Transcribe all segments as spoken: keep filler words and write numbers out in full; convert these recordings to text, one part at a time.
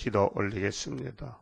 기도 올리겠습니다.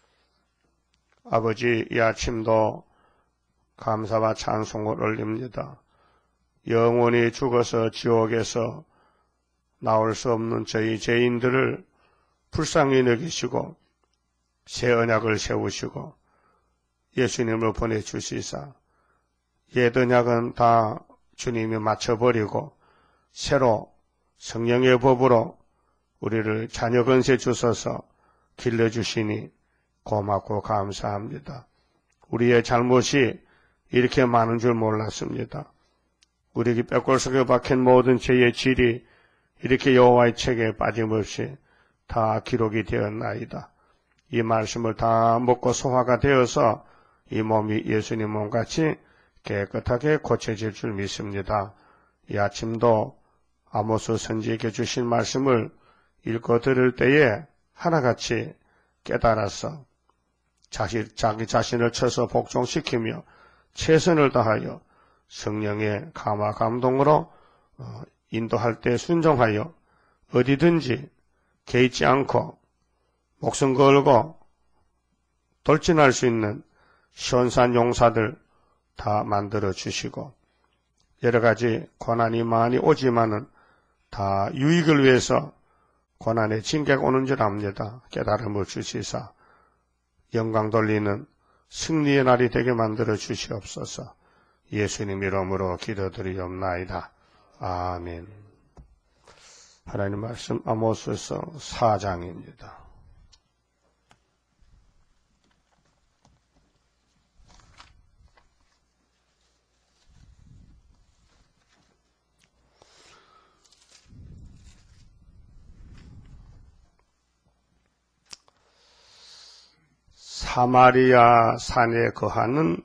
아버지, 이 아침도 감사와 찬송을 올립니다. 영원히 죽어서 지옥에서 나올 수 없는 저희 죄인들을 불쌍히 여기시고 새 언약을 세우시고 예수님을 보내주시사 옛 언약은 다 주님이 맞춰버리고 새로 성령의 법으로 우리를 자녀 건세 주셔서 길러주시니 고맙고 감사합니다. 우리의 잘못이 이렇게 많은 줄 몰랐습니다. 우리에게 뼈골 속에 박힌 모든 죄의 질이 이렇게 여호와의 책에 빠짐없이 다 기록이 되었나이다. 이 말씀을 다 먹고 소화가 되어서 이 몸이 예수님 몸같이 깨끗하게 고쳐질 줄 믿습니다. 이 아침도 아모스 선지에게 주신 말씀을 읽고 들을 때에 하나같이 깨달아서 자기, 자기 자신을 쳐서 복종시키며 최선을 다하여 성령의 감화 감동으로 인도할 때 순종하여 어디든지 개의치 않고 목숨 걸고 돌진할 수 있는 시온산 용사들 다 만들어 주시고 여러 가지 고난이 많이 오지만은 다 유익을 위해서 고난의 징계가 오는 줄 압니다. 깨달음을 주시사 영광 돌리는 승리의 날이 되게 만들어 주시옵소서. 예수님 이름으로 기도드리옵나이다. 아멘. 하나님 말씀 아모스서 사 장입니다. 사마리아 산에 거하는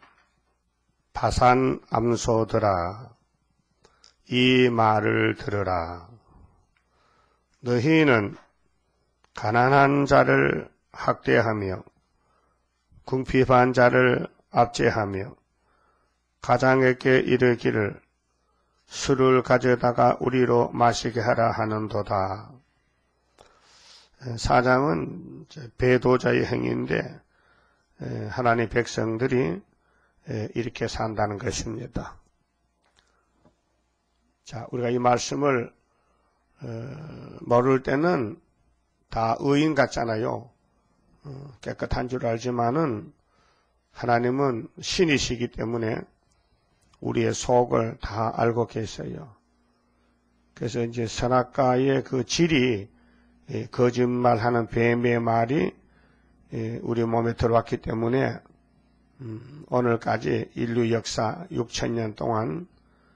바산 암소들아, 이 말을 들으라. 너희는 가난한 자를 학대하며 궁핍한 자를 압제하며 가장에게 이르기를 술을 가져다가 우리로 마시게 하라 하는도다. 사장은 배도자의 행위인데 하나님 백성들이 이렇게 산다는 것입니다. 자, 우리가 이 말씀을 모를 때는 다 의인 같잖아요. 깨끗한 줄 알지만은 하나님은 신이시기 때문에 우리의 속을 다 알고 계세요. 그래서 이제 선악과의 그 질이 거짓말하는 뱀의 말이 우리 몸에 들어왔기 때문에 오늘까지 인류 역사 육천 년 동안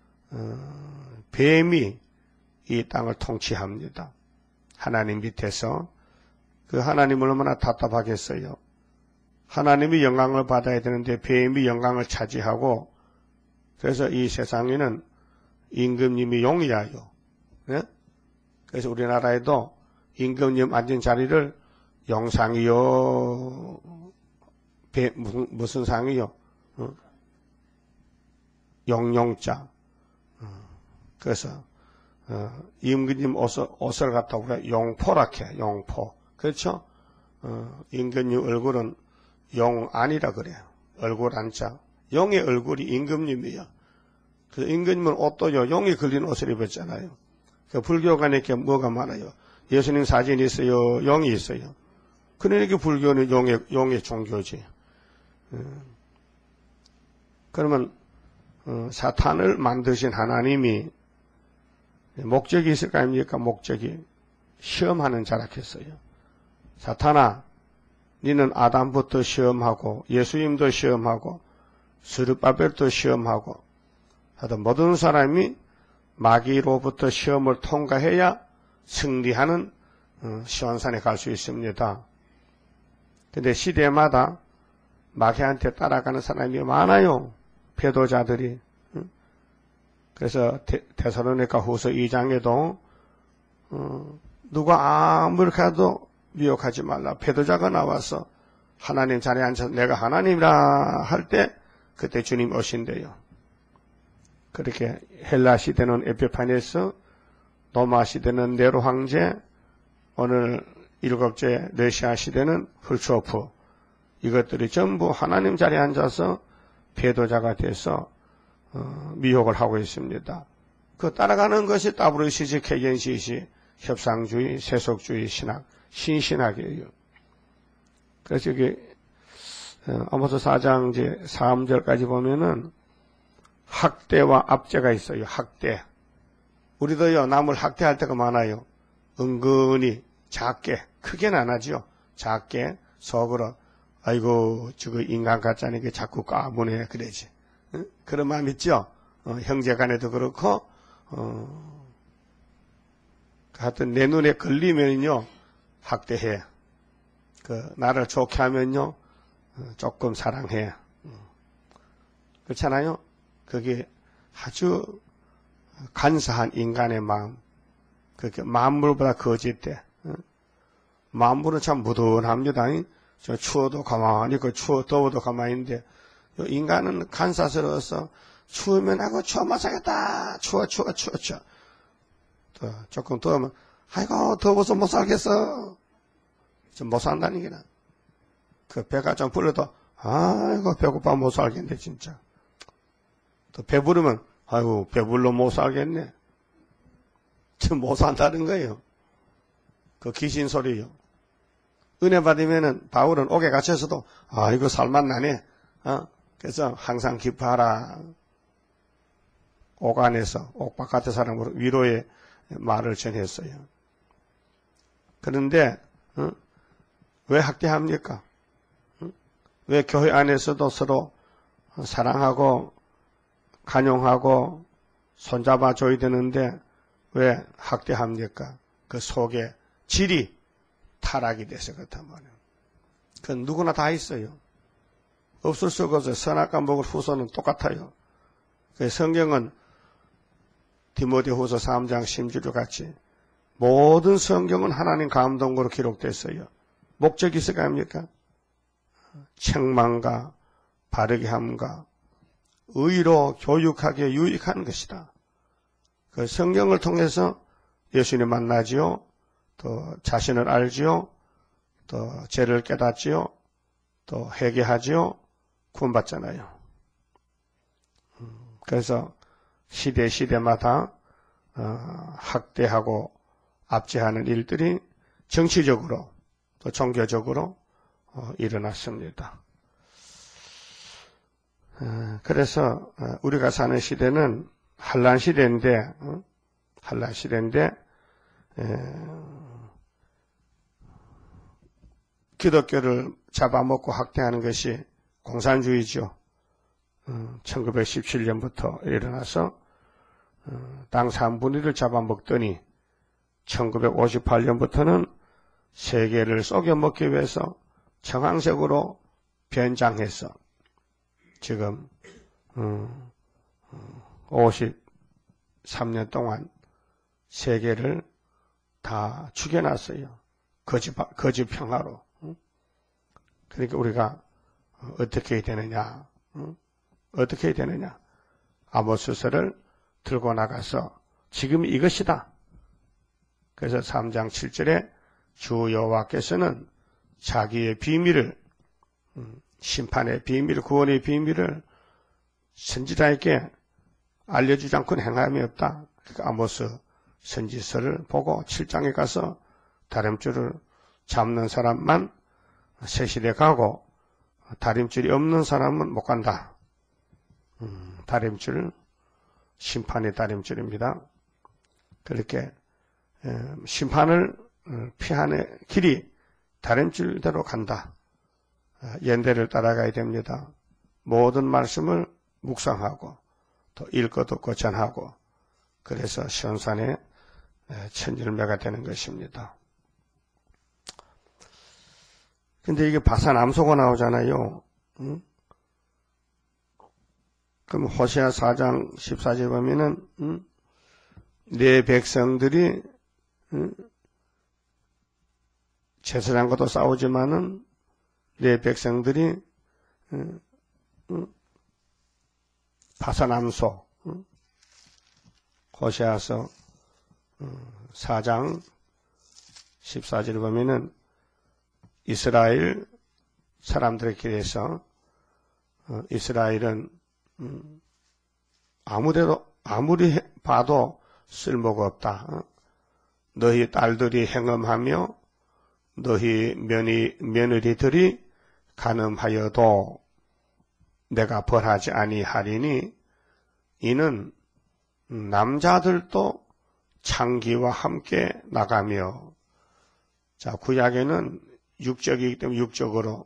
뱀이 이 땅을 통치합니다. 하나님 밑에서 그 하나님을 얼마나 답답하겠어요. 하나님이 영광을 받아야 되는데 뱀이 영광을 차지하고 그래서 이 세상에는 임금님이 용이야요. 네? 그래서 우리나라에도 임금님 앉은 자리를 용상이요, 배, 무슨, 무슨 상이요? 어? 용용자. 어. 그래서 어, 임금님 옷을, 옷을 갖다 우리가 용포라케, 용포. 그렇죠? 어, 임금님 얼굴은 용 아니라 그래요. 얼굴 안자. 용의 얼굴이 임금님이에요. 그래서 임금님은 옷도요, 용이 걸린 옷을 입었잖아요. 그 불교관에게 뭐가 많아요? 예수님 사진이 있어요, 용이 있어요. 그러니까 불교는 용의, 용의 종교지. 음. 그러면, 어, 사탄을 만드신 하나님이 목적이 있을 거 아닙니까? 목적이. 시험하는 자라겠어요. 사탄아, 니는 아담부터 시험하고, 예수님도 시험하고, 스룹바벨도 시험하고, 하여튼 모든 사람이 마귀로부터 시험을 통과해야 승리하는 시온산에 갈 수 있습니다. 근데 시대마다 마귀한테 따라가는 사람이 많아요. 배도자들이. 그래서 데살로니가 후서 이 장에도 어, 누가 아무리 가도 미혹하지 말라. 배도자가 나와서 하나님 자리에 앉아서 내가 하나님이라 할 때 그때 주님 오신대요. 그렇게 헬라 시대는 에피파네스, 로마 시대는 네로 황제, 오늘 일곱째 러시아 시대는 훌초프, 이것들이 전부 하나님 자리에 앉아서 배도자가 돼서 어, 미혹을 하고 있습니다. 그 따라가는 것이 더블유씨지 케겐시시 협상주의, 세속주의 신학, 신신학이에요. 그래서 이게 어, 아모스 사 장 이제 삼 절까지 보면은 학대와 압제가 있어요. 학대. 우리도요, 남을 학대할 때가 많아요. 은근히 작게, 크게는 안 하죠. 작게 속으로 아이고 저거 인간 같자니 게 자꾸 까무네 그러지. 응? 그런 마음 있죠. 어, 형제 간에도 그렇고 어, 하여튼 내 눈에 걸리면요 학대해. 그 나를 좋게 하면요 어, 조금 사랑해. 음. 그렇잖아요. 그게 아주 간사한 인간의 마음. 그렇게 만물보다 거짓돼. 응? 만물은 참 무던합니다. 저 추워도 가만히 있고 추워 더워도 가만히 있는데 인간은 간사스러워서 추우면 하고 추워 못 살겠다. 추워 추워 추워 추워. 또 조금 더우면 아이고 더워서 못 살겠어. 좀 못 산다는 게나. 그 배가 좀 불러도 아이고 배고파 못 살겠네 진짜. 또 배부르면 아이고 배불러 못 살겠네. 좀 못 산다는 거예요. 그 귀신 소리요. 은혜 받으면은 바울은 옥에 갇혀서도 아 이거 살만나네. 어? 그래서 항상 기뻐하라. 옥 안에서 옥 바깥의 사람으로 위로의 말을 전했어요. 그런데 어? 왜 학대합니까? 어? 왜 교회 안에서도 서로 사랑하고 간용하고 손잡아 줘야 되는데 왜 학대합니까? 그 속에 질이 타락이 돼서 그렇단 말이에요. 그건 누구나 다 있어요. 없을 수가 없어요. 선악과 먹을 후손은 똑같아요. 성경은 디모데후서 삼 장 십주절 같이 모든 성경은 하나님 감동으로 기록됐어요. 목적이 있어야 합니까? 책망과 바르게 함과 의로 교육하게 유익한 것이다. 그 성경을 통해서 예수님 만나지요. 또 자신을 알지요. 또 죄를 깨닫지요. 또 회개하지요. 구원받잖아요. 그래서 시대 시대마다 어, 학대하고 압제하는 일들이 정치적으로 또 종교적으로 어, 일어났습니다. 어, 그래서 어, 우리가 사는 시대는 한란 시대인데 어? 한란 시대인데 에, 기독교를 잡아먹고 학대하는 것이 공산주의죠. 어, 천구백십칠 년부터 일어나서 어, 땅 삼분의 일을 잡아먹더니 천구백오십팔 년부터는 세계를 속여먹기 위해서 정황적으로 변장해서 지금 어, 오십삼 년 동안 세계를 다 죽여놨어요. 거짓, 거짓 평화로. 그러니까 우리가 어떻게 해야 되느냐? 어떻게 해야 되느냐? 아모스서를 들고 나가서 지금 이것이다. 그래서 삼 장 칠 절에 주 여호와께서는 자기의 비밀을, 심판의 비밀, 구원의 비밀을 선지자에게 알려주지 않고는 행함이 없다. 그러니까 아모스 선지서를 보고 칠 장에 가서 다림줄을 잡는 사람만 세실에 가고 다림줄이 없는 사람은 못 간다. 음, 다림줄, 심판의 다림줄입니다. 그렇게 에, 심판을 피하는 길이 다림줄대로 간다. 연대를 따라가야 됩니다. 모든 말씀을 묵상하고 또 읽고 듣고 전하고 그래서 시온산의 천일매가 되는 것입니다. 근데 이게 바사남소가 나오잖아요. 응? 그럼 호세아 사 장 십사 절 보면은 응? 내 백성들이 응? 제사장과도 싸우지만은 내 백성들이 응? 응? 바사남소 응? 호세아서 사 장 십사 절에 보면은 이스라엘 사람들에게 대해서 어, 이스라엘은 음, 아무데도 아무리 봐도 쓸모가 없다. 어? 너희 딸들이 행음하며 너희 며느, 며느리들이 간음하여도 내가 벌하지 아니하리니 이는 남자들도 창기와 함께 나가며. 자, 구약에는 육적이기 때문에 육적으로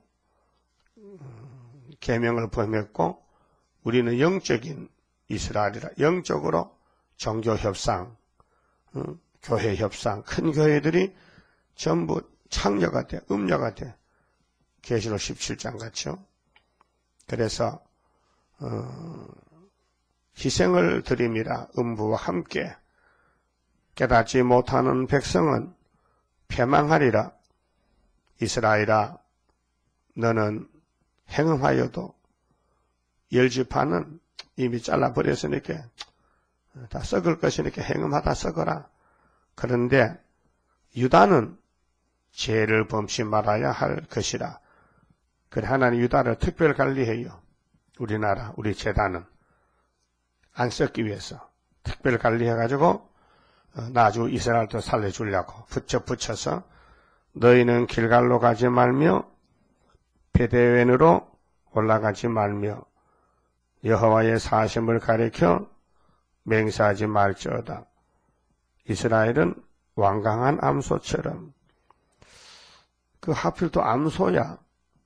계명을 범했고 우리는 영적인 이스라엘이라 영적으로 종교 협상, 교회 협상, 큰 교회들이 전부 창녀가 돼, 음녀가 돼. 계시록 십칠 장 같죠. 그래서 어, 희생을 드림이라 음부와 함께 깨닫지 못하는 백성은 패망하리라. 이스라엘아, 너는 행음하여도 열 지파는 이미 잘라버렸으니까 다 썩을 것이니까 행음하다 썩어라. 그런데 유다는 죄를 범치 말아야 할 것이라. 그래, 하나님 유다를 특별 관리해요. 우리나라, 우리 제단은 안 썩기 위해서 특별 관리해가지고 나주 이스라엘도 살려주려고 붙여 붙여서 너희는 길갈로 가지 말며 베데웬으로 올라가지 말며 여호와의 사심을 가리켜 맹세하지 말지어다. 이스라엘은 완강한 암소처럼. 그 하필 또 암소야.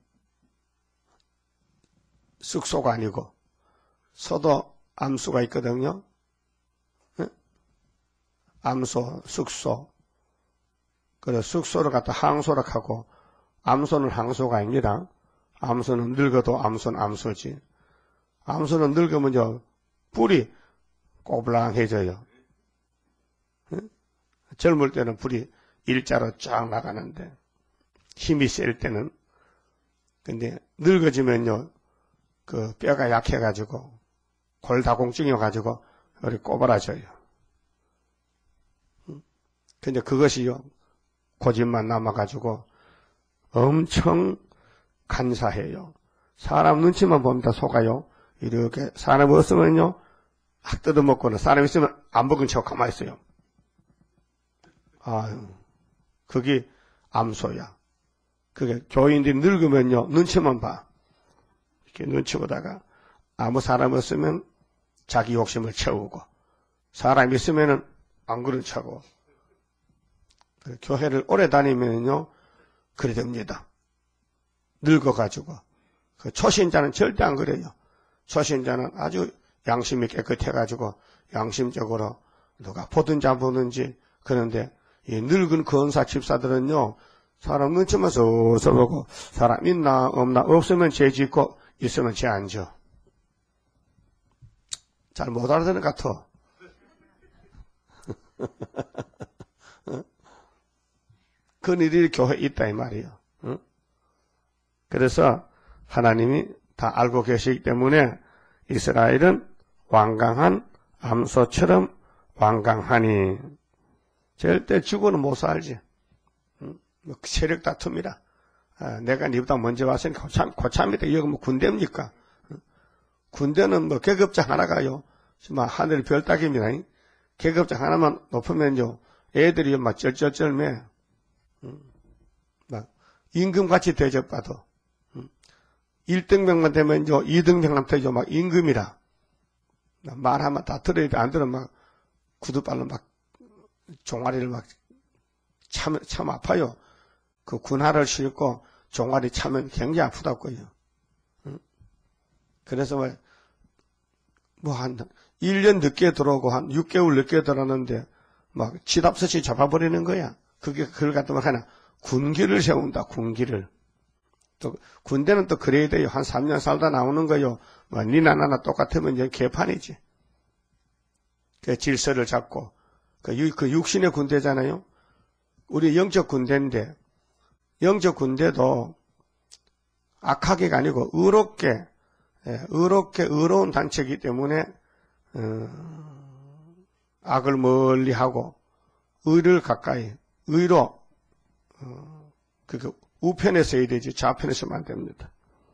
쑥소가 아니고 소도 암수가 있거든요. 암소, 쑥소. 그래, 쑥소를 갖다 항소라 하고, 암소는 항소가 아닙니다. 암소는 늙어도 암소는 암소지. 암소는 늙으면 저 뿔이 꼬불랑해져요. 응? 젊을 때는 뿔이 일자로 쫙 나가는데, 힘이 셀 때는. 근데 늙어지면요, 그 뼈가 약해가지고, 골다공증이어가지고, 우리 꼬부라져요. 근데 그것이요, 고집만 남아가지고 엄청 간사해요. 사람 눈치만 봅니다, 속아요. 이렇게 사람 없으면요, 확 뜯어먹고는 사람 있으면 안 먹은 척 가만히 있어요. 아유, 그게 암소야. 그게 교인들이 늙으면요, 눈치만 봐. 이렇게 눈치 보다가 아무 사람 없으면 자기 욕심을 채우고, 사람 있으면은 안 그런 척하고. 교회를 오래 다니면요, 그래 됩니다. 늙어가지고. 그 초신자는 절대 안 그래요. 초신자는 아주 양심이 깨끗해가지고, 양심적으로 누가 보든지 보든지, 그런데, 이 늙은 권사 집사들은요, 사람 눈치만 서서 보고, 사람 있나, 없나, 없으면 죄 짓고, 있으면 죄 안 져. 잘 못 알아듣는 것 같아. 그런 일이 교회에 있다 이 말이에요. 응? 그래서 하나님이 다 알고 계시기 때문에 이스라엘은 완강한 암소처럼 완강하니. 절대 죽어는 못 살지. 응? 세력 다툼이라. 아, 내가 니보다 먼저 왔으니까 고참, 고참이다. 여기 뭐 군대입니까? 응? 군대는 뭐 계급장 하나가요. 정말 하늘의 별 따기입니다. 응? 계급장 하나만 높으면요, 애들이 막 쩔쩔쩔매. 음, 막 임금같이 대접받아. 음, 일 등병만 되면요, 이 등병한테요, 막 임금이라. 말하면 다 들어야 돼. 안 들으면 막 구두발로 막 종아리를 막 참, 참 아파요. 그 군화를 신고 종아리 차면 굉장히 아프다고요. 음, 그래서 뭐, 뭐 한 일 년 늦게 들어오고 한 육 개월 늦게 들어왔는데 막 지답서치 잡아버리는 거야. 그게 그걸 갖다가 하나 군기를 세운다. 군기를. 또 군대는 또 그래야 돼요. 한 삼 년 살다 나오는 거요. 뭐 니나 나나 똑같으면 이제 개판이지. 그 질서를 잡고 그, 유, 그 육신의 군대잖아요. 우리 영적 군대인데 영적 군대도 악하게가 아니고 의롭게, 예, 의롭게 의로운 단체이기 때문에 어, 악을 멀리하고 의를 가까이, 의로 어, 그 우편에 써야 되지 좌편에 쓰면 안 됩니다.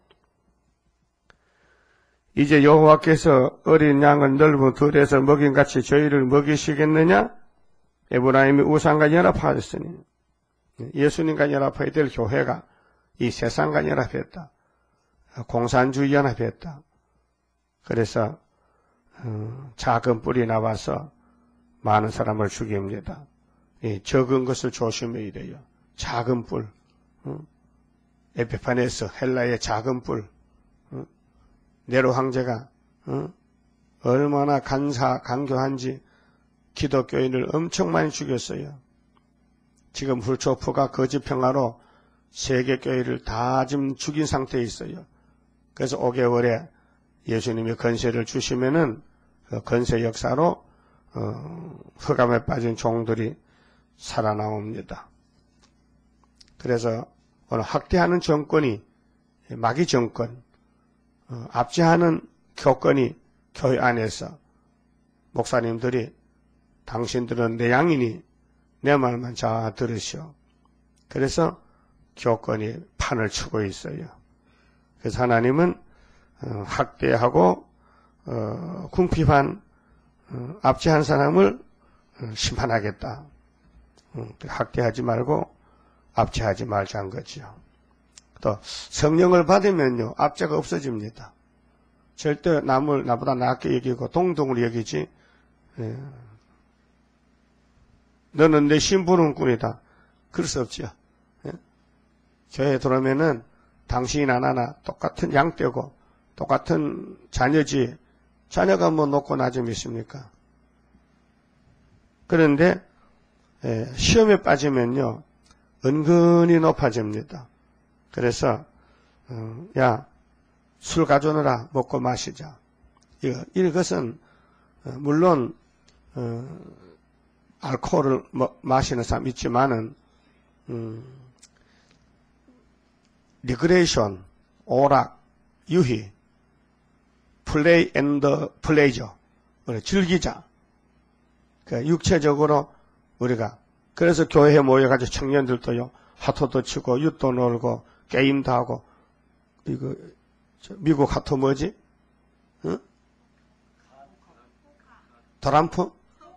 이제 여호와께서 어린 양을 넓은 들에서 먹인같이 저희를 먹이시겠느냐? 에브라임이 우상과 연합하였으니 예수님과 연합해야 될 교회가 이 세상과 연합했다. 공산주의 연합했다. 그래서 어, 작은 뿔이 나와서 많은 사람을 죽입니다. 이 적은 것을 조심해야 돼요. 작은 뿔. 어? 에피파네스 헬라의 작은 뿔. 어? 네로 황제가 어? 얼마나 간사 강교한지 기독교인을 엄청 많이 죽였어요. 지금 훌초프가 거짓평화로 세계 교회를 다 지금 죽인 상태에 있어요. 그래서 오 개월에 예수님이 건세를 주시면은 그 건세 역사로 어, 흑암에 빠진 종들이 살아나옵니다. 그래서 오늘 학대하는 정권이 마귀 정권, 어, 압제하는 교권이 교회 안에서 목사님들이 당신들은 내 양이니 내 말만 잘 들으시오. 그래서 교권이 판을 치고 있어요. 그래서 하나님은 어, 학대하고 어, 궁핍한 어, 압제한 사람을 어, 심판하겠다. 어, 학대하지 말고 압제하지 말자는 거죠. 또 성령을 받으면요 압제가 없어집니다. 절대 남을 나보다 낫게 여기고 동등으로 여기지. 예. 너는 내 심부름꾼이다. 그럴 수 없죠. 예? 교회에 들어오면은 당신이 나나 똑같은 양떼고 똑같은 자녀지 자녀가 뭐 높고 낮음이 있습니까? 그런데 예, 시험에 빠지면요 은근히 높아집니다. 그래서 어, 야, 술 가져오너라 먹고 마시자. 이거, 이것은 어, 물론 어, 알코올을 뭐, 마시는 사람 있지만은 음, 리그레이션, 오락, 유희, 플레이 앤더 플레이저, 즐기자. 그러니까 육체적으로 우리가 그래서 교회에 모여가지고 청년들도요 하토도 치고 윷도 놀고 게임도 하고 이거 미국 하토 뭐지? 응? 드럼프?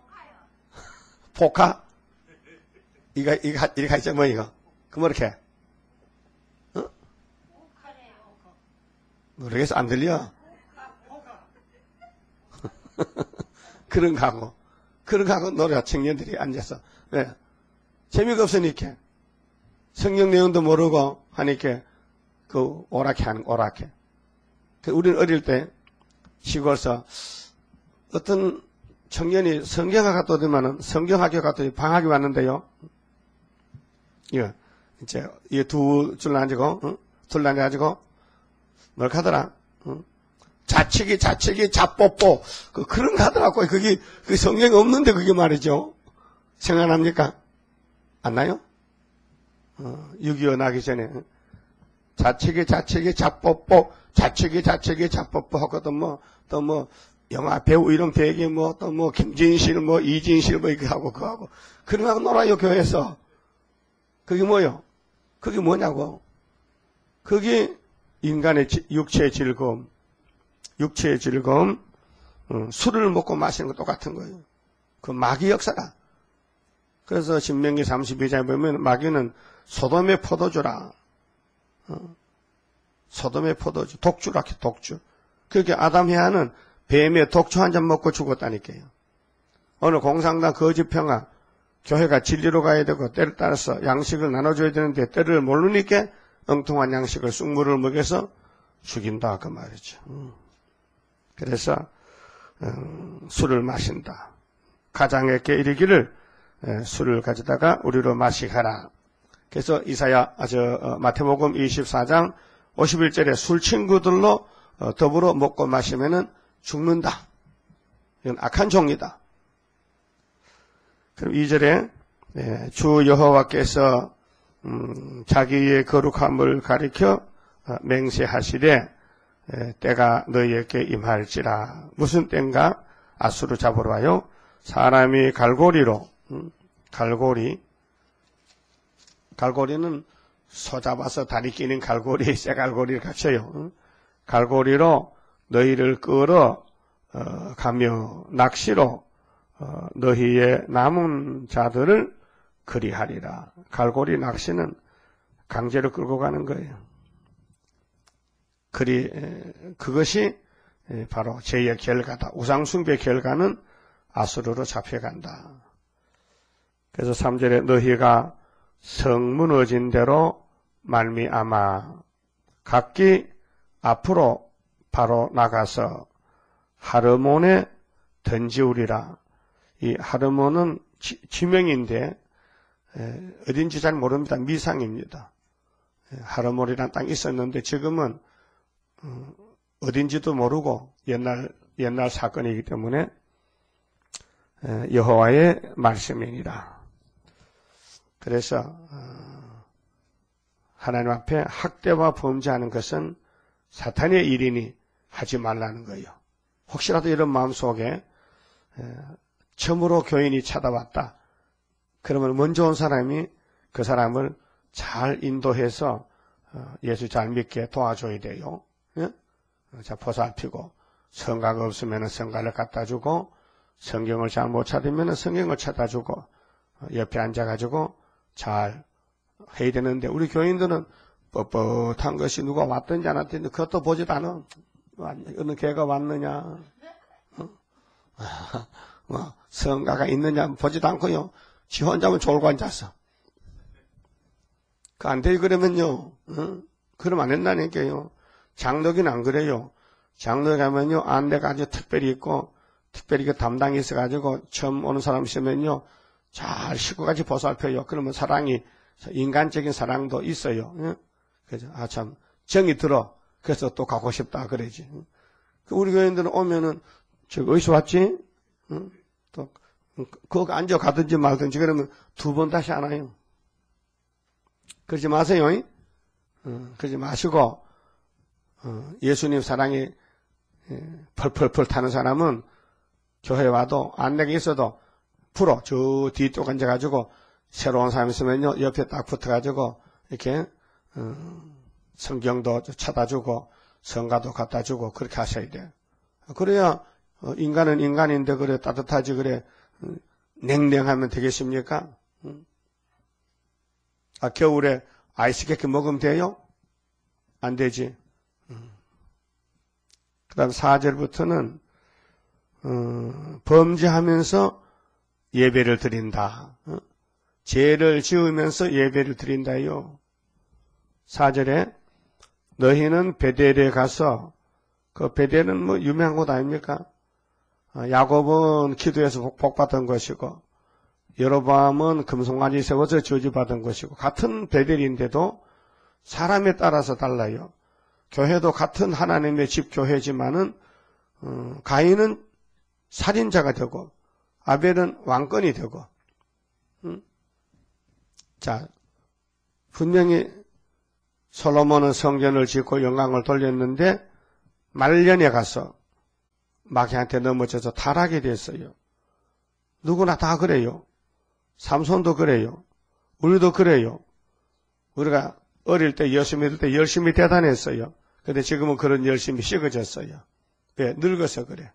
포카? 이거 이거 이거 있죠 뭐 이거? 그 뭐 이렇게? 응? 모르겠어 안 들려? 그런 거 하고 그런 거 하고 노래 청년들이 앉아서 왜? 재미가 없으니까 성경 내용도 모르고 하니까 그 오락해 하는 오락해. 그 우리는 어릴 때 시골서 어떤 청년이 성경학 갔다 오더만은 성경학교 갔더니 방학이 왔는데요. 이거 이제 이 두 줄 앉고 응? 둘 앉아가지고 뭘 하더라? 응? 자치기 자치기 자뽀뽀 그 그런 거 하더라고. 그게 그 성경이 없는데 그게 말이죠. 생각납니까? 안 나요? 어, 육이오 나기 전에 자치기 자치기 자뽀뽀 자치기 자치기 자뽀뽀 하거든 뭐 또 뭐 영화 배우 이름 대기 뭐 또 뭐 김진실 뭐 이진실 뭐 이거 하고 그거 하고 그런 거 하고 놀아요 교회에서. 그게 뭐요? 그게 뭐냐고? 그게 인간의 지, 육체의 즐거움, 육체의 즐거움, 어, 술을 먹고 마시는 거 똑같은 거예요. 그 마귀 역사다. 그래서 신명기 삼십이 장에 보면 마귀는 소돔의 포도주라. 어, 소돔의 포도주, 독주라, 독주. 그렇게 아담 해아는 뱀의 독주 한 잔 먹고 죽었다니까요. 오늘 공산당 거짓평화, 교회가 진리로 가야 되고 때를 따라서 양식을 나눠줘야 되는데 때를 모르니까 엉뚱한 양식을 쑥물을 먹여서 죽인다 그 말이죠. 음. 그래서 음, 술을 마신다. 가장에게 이르기를 에, 술을 가져다가 우리로 마시가라. 그래서 이사야 저 어, 마태복음 이십사 장 오십일 절에 술 친구들로 어, 더불어 먹고 마시면은 죽는다. 이건 악한 종이다. 그럼 이 절에 예, 주 여호와께서 음, 자기의 거룩함을 가리켜 어, 맹세하시되 예, 때가 너희에게 임할지라. 무슨 때인가? 아수르 잡으러 와요. 사람이 갈고리로 음, 갈고리 갈고리는 소 잡아서 다리 끼는 갈고리, 쇠갈고리를 갖춰요. 응? 갈고리로 너희를 끌어 어, 가며 낚시로 어, 너희의 남은 자들을 그리하리라. 갈고리 낚시는 강제로 끌고 가는 거예요. 그리 그것이 바로 죄의 결과다. 우상숭배의 결과는 아수르로 잡혀간다. 그래서 삼 절에 너희가 성 무너진 대로 말미암아 각기 앞으로 바로 나가서 하르몬에 던지우리라. 이 하르몬은 지, 지명인데 에, 어딘지 잘 모릅니다. 미상입니다. 에, 하르몬이라는 땅이 있었는데 지금은 어, 어딘지도 모르고 옛날 옛날 사건이기 때문에 에, 여호와의 말씀이니라. 그래서 어, 하나님 앞에 학대와 범죄하는 것은 사탄의 일이니 하지 말라는 거예요. 혹시라도 이런 마음속에 에, 처음으로 교인이 찾아왔다. 그러면 먼저 온 사람이 그 사람을 잘 인도해서 어, 예수 잘 믿게 도와줘야 돼요. 예? 자, 보살피고 성가가 없으면 성가를 갖다 주고 성경을 잘 못 찾으면 성경을 찾아 주고 어, 옆에 앉아가지고 잘 해야 되는데 우리 교인들은 뻣뻣한 것이 누가 왔든지 안 왔든지 그것도 보지도 않아. 어느 개가 왔느냐 어? 뭐 성가가 있느냐 보지도 않고요. 지 혼자만 졸고 앉았어. 그 안 되지 그러면요. 어? 그러면 안 된다니까요. 장로기는 안 그래요. 장로에 가면요. 안내가 아주 특별히 있고 특별히 그 담당이 있어가지고 처음 오는 사람 있으면요. 잘 식구같이 보살펴요. 그러면 사랑이 인간적인 사랑도 있어요. 어? 그래서 아 참 정이 들어. 그래서 또 가고 싶다 그러지. 우리 교인들은 오면은 저 어디서 왔지? 어? 또 거기 앉아 가든지 말든지 그러면 두 번 다시 안 와요. 그러지 마세요. 어, 그러지 마시고 어, 예수님 사랑이 예, 펄펄펄 타는 사람은 교회 와도 안내가 있어도 풀어 저 뒤쪽 앉아가지고 새로운 사람 있으면요 옆에 딱 붙어가지고 이렇게 어, 성경도 찾아주고 성가도 갖다주고 그렇게 하셔야 돼요. 그래야 어, 인간은 인간인데 그래 따뜻하지 그래 어, 냉랭하면 되겠습니까? 음. 아 겨울에 아이스케이크 먹으면 돼요? 안 되지. 음. 그 다음 사 절부터는 어, 범죄하면서 예배를 드린다. 어? 죄를 지으면서 예배를 드린다요. 사 절에 너희는 베델에 가서 그 베델은 뭐 유명한 곳 아닙니까? 어, 야곱은 기도해서 복, 복 받은 것이고 여로보암은 금송아지 세워서 저주받은 것이고 같은 베델인데도 사람에 따라서 달라요. 교회도 같은 하나님의 집 교회지만은 어, 가인은 살인자가 되고 아벨은 왕권이 되고 음? 자 분명히 솔로몬은 성전을 짓고 영광을 돌렸는데 말년에 가서 마귀한테 넘어져서 타락이 됐어요. 누구나 다 그래요. 삼손도 그래요. 우리도 그래요. 우리가 어릴 때 예수 믿을 때 열심히 대단했어요. 근데 지금은 그런 열심이 식어졌어요. 왜? 늙어서 그래.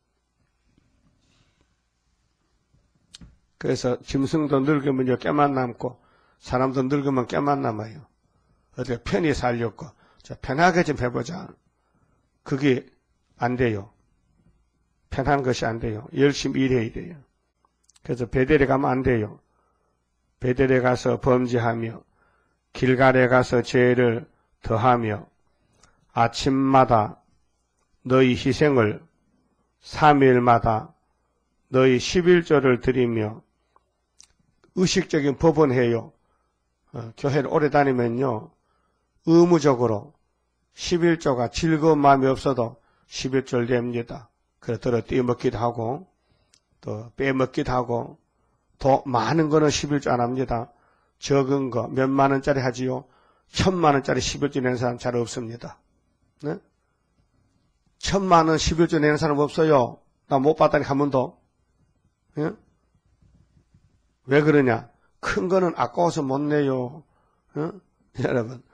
그래서 짐승도 늙으면 께만 남고 사람도 늙으면 께만 남아요. 어떻게 편히 살려고 자, 편하게 좀 해보자. 그게 안 돼요. 편한 것이 안 돼요. 열심히 일해야 돼요. 그래서 베델에 가면 안 돼요. 베델에 가서 범죄하며 길갈에 가서 죄를 더하며 아침마다 너희 희생을 삼 일마다 너희 십일조를 드리며 의식적인 법은 해요. 어, 교회를 오래 다니면요. 의무적으로 십일조가 즐거운 마음이 없어도 십일조를 냅니다. 그래 들어 떼먹기도 하고 또 빼먹기도 하고 더 많은 거는 십일조 안 합니다. 적은 거 몇만 원짜리 하지요. 천만 원짜리 십일조 내는 사람 잘 없습니다. 네? 천만 원 십일조 내는 사람 없어요. 나 못 봤다니 한 번도. 예? 왜 그러냐? 큰 거는 아까워서 못 내요. 어? 여러분,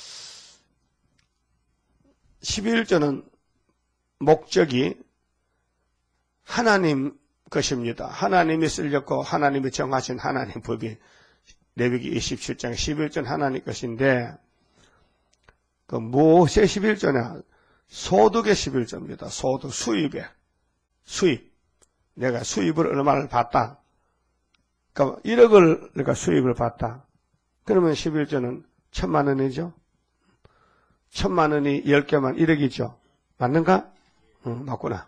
십일조는 목적이 하나님 것입니다. 하나님이 쓰려고 하나님이 정하신 하나님 법이 레위기 이십칠장 십일조는 하나님 것인데, 그 무엇의 십일조냐? 소득의 십일조입니다. 소득, 수입에. 수입. 내가 수입을 얼마를 받다. 그러니까 일억을 내가 수입을 받다. 그러면 십일조는 천만 원이죠. 천만 원이 열 개만 일억이죠. 맞는가? 응, 맞구나.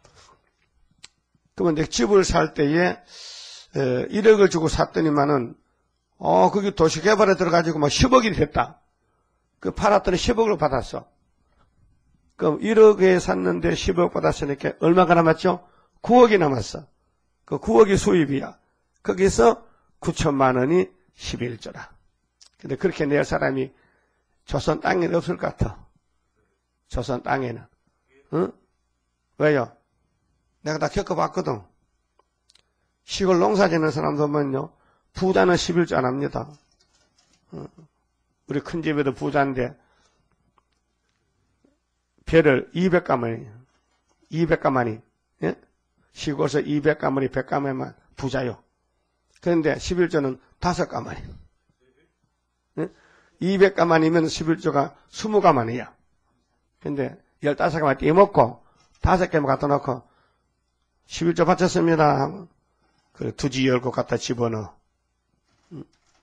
그러면 내 집을 살 때에 일억을 주고 샀더니만은 어 거기 도시개발에 들어가지고 막 십억이 됐다. 그 팔았더니 십억을 받았어. 그럼 일억에 샀는데 십억 받았으니까 얼마가 남았죠? 구억이 남았어. 그 구억이 수입이야. 거기서 구천만 원이 십일조라. 근데 그렇게 낼 사람이 조선 땅에는 없을 것 같아. 조선 땅에는. 응? 왜요? 내가 다 겪어봤거든. 시골 농사 짓는 사람도 보면요, 부자는 십일조 안 합니다. 응. 우리 큰 집에도 부자인데, 배를 이백 가마니, 이백 가마니, 예? 시골에서 이백 가마니, 백 가마니만 부자요. 그런데 십일조는 다섯 가마니. 예? 이백 가마니면 십일조가 이십 가마니야. 근데 열다섯 가마니 떼먹고, 다섯 개만 갖다 놓고, 십일조 바쳤습니다. 그 두지 열고 갖다 집어넣어. 음.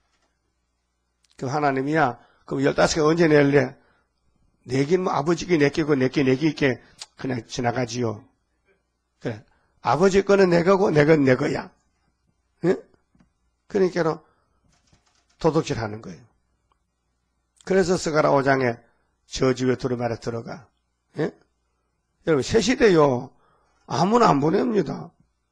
그 하나님이야, 그럼 열다섯 개 언제 낼래? 내긴 뭐 아버지께 내끼고 내끼 내끼게 그냥 지나가지요. 그래. 아버지 거는 내 거고 내 건 내 거야. 예? 그러니까 도둑질 하는 거예요. 그래서 스가랴 오장에 저 집에 두루마리 들어가. 예? 여러분, 새 시대요. 아무나 안 보냅니다.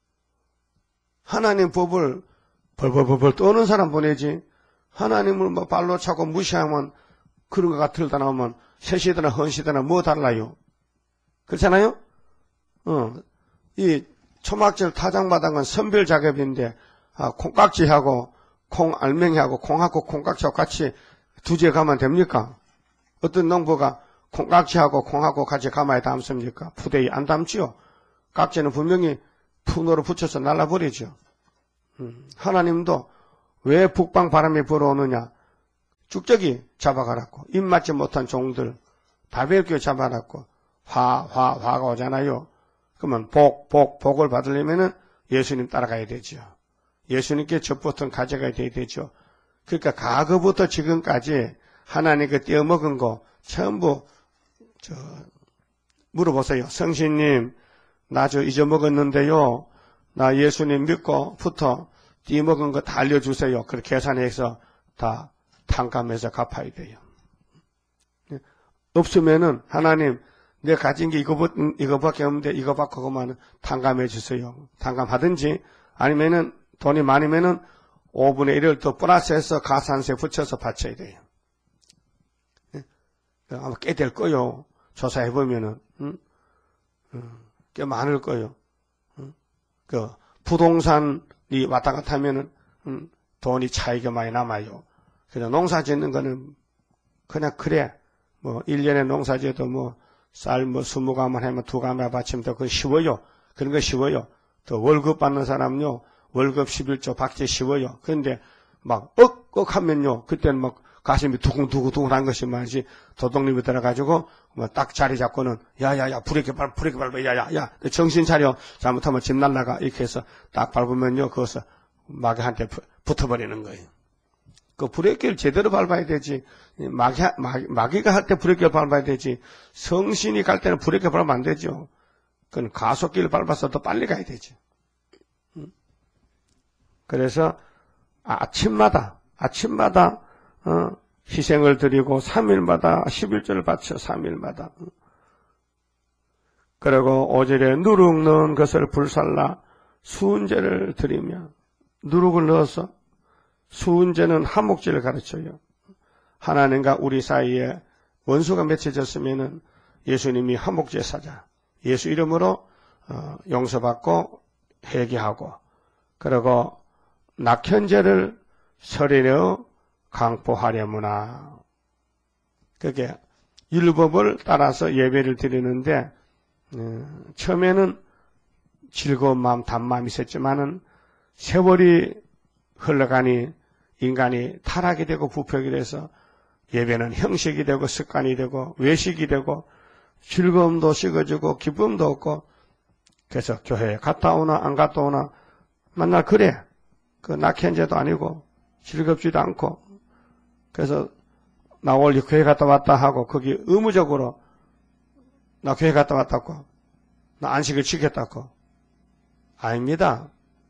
하나님 법을 벌벌벌벌 떠는 사람 보내지. 하나님을 뭐 발로 차고 무시하면 그런 거 같을다 나오면 새 시대나 헌 시대나 뭐 달라요? 그렇잖아요? 어, 이 초막절 타작마당은 선별 작업인데, 아, 콩깍지하고 콩알맹이하고 콩하고 콩깍지하고 같이 두지에 가면 됩니까? 어떤 농부가 콩깍지하고 콩하고 같이 가마에 담습니까? 푸대에 안 담지요. 깍지는 분명히 푼으로 붙여서 날라버리죠. 음, 하나님도 왜 북방 바람이 불어오느냐? 쭉저기 잡아가라고. 입맞지 못한 종들 바벨교 잡아놨고 화, 화, 화가 오잖아요. 그러면 복, 복, 복을 받으려면은 예수님 따라가야 되죠. 예수님께 접붙은 가져가야 되죠. 그러니까 과거부터 지금까지 하나님께 떼어먹은 거 전부 저 물어보세요. 성신님, 나 저 잊어먹었는데요. 나 예수님 믿고부터 떼어먹은 거 다 알려주세요. 그렇게 계산해서 다 탕감해서 갚아야 돼요. 없으면은 하나님 내가 가진 게 이거, 이거밖에 없는데 이거 받고 그만 탕감해 주세요. 탕감하든지 아니면은 돈이 많으면은 오분의 일을 더 플러스해서 가산세 붙여서 바쳐야 돼요. 아마 꽤 될 거요. 조사해보면은, 응? 응. 꽤 많을 거요. 응? 그, 부동산이 왔다 갔다 하면은, 응? 돈이 차이가 많이 남아요. 그래서 농사 짓는 거는 그냥 그래. 뭐, 일 년에 농사 지어도 뭐, 쌀 뭐, 스무 가만 하면 두 가만 바치면 더 그건 쉬워요. 그런 거 쉬워요. 또 월급 받는 사람요, 월급 십일조 받기 쉬워요. 그런데 막, 억, 억 하면요, 그때는 막, 가슴이 두근두근두근한 것이 말이지 도둑님이 들어가지고 뭐 딱 자리 잡고는 야야야 브레이크 밟 브레이크 밟아 야야야 정신 차려 잘못하면 집 날라가 이렇게 해서 딱 밟으면요 거기서 마귀한테 붙어버리는 거예요. 그 브레이크를 제대로 밟아야 되지 마귀, 마귀, 마귀가 할 때 브레이크를 밟아야 되지 성신이 갈 때는 브레이크 밟으면 안 되죠. 그건 가속기를 밟아서 더 빨리 가야 되지. 그래서 아침마다 아침마다 어, 희생을 드리고 삼 일마다 십일조를 바쳐 삼 일마다 그리고 오절에 누룩 넣은 것을 불살라 수은제를 드리며 누룩을 넣어서 수은제는 화목제를 가르쳐요. 하나님과 우리 사이에 원수가 맺혀졌으면은 예수님이 화목제사자 예수 이름으로 어, 용서받고 회개하고 그리고 낙현제를 설에 넣어 강포하려무나. 그게 율법을 따라서 예배를 드리는데 음, 처음에는 즐거운 마음, 단마음이 있었지만은 세월이 흘러가니 인간이 타락이 되고 부패하게 돼서 예배는 형식이 되고 습관이 되고 외식이 되고 즐거움도 식어지고 기쁨도 없고 그래서 교회에 갔다 오나 안 갔다 오나 맨날 그래. 그 낙현제도 아니고 즐겁지도 않고 그래서 나 원래 교회 갔다 왔다 하고 거기 의무적으로 나 교회 갔다 왔다고 나 안식을 지켰다고 아닙니다.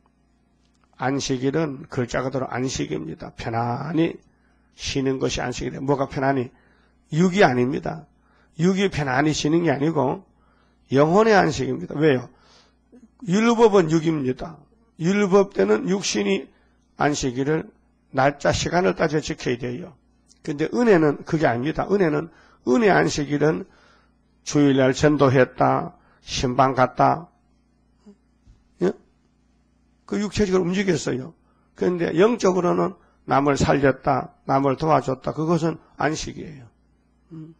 안식일은 글자 그대로 안식입니다. 편안히 쉬는 것이 안식이래. 뭐가 편안히? 육이 아닙니다. 육이 편안히 쉬는 게 아니고 영혼의 안식입니다. 왜요? 율법은 육입니다. 율법 때는 육신이 안식일을 날짜 시간을 따져 지켜야 돼요. 근데 은혜는 그게 아닙니다. 은혜는 은혜 안식일은 주일날 전도했다, 신방 갔다, 예? 그 육체적으로 움직였어요. 그런데 영적으로는 남을 살렸다, 남을 도와줬다. 그것은 안식이에요. 음.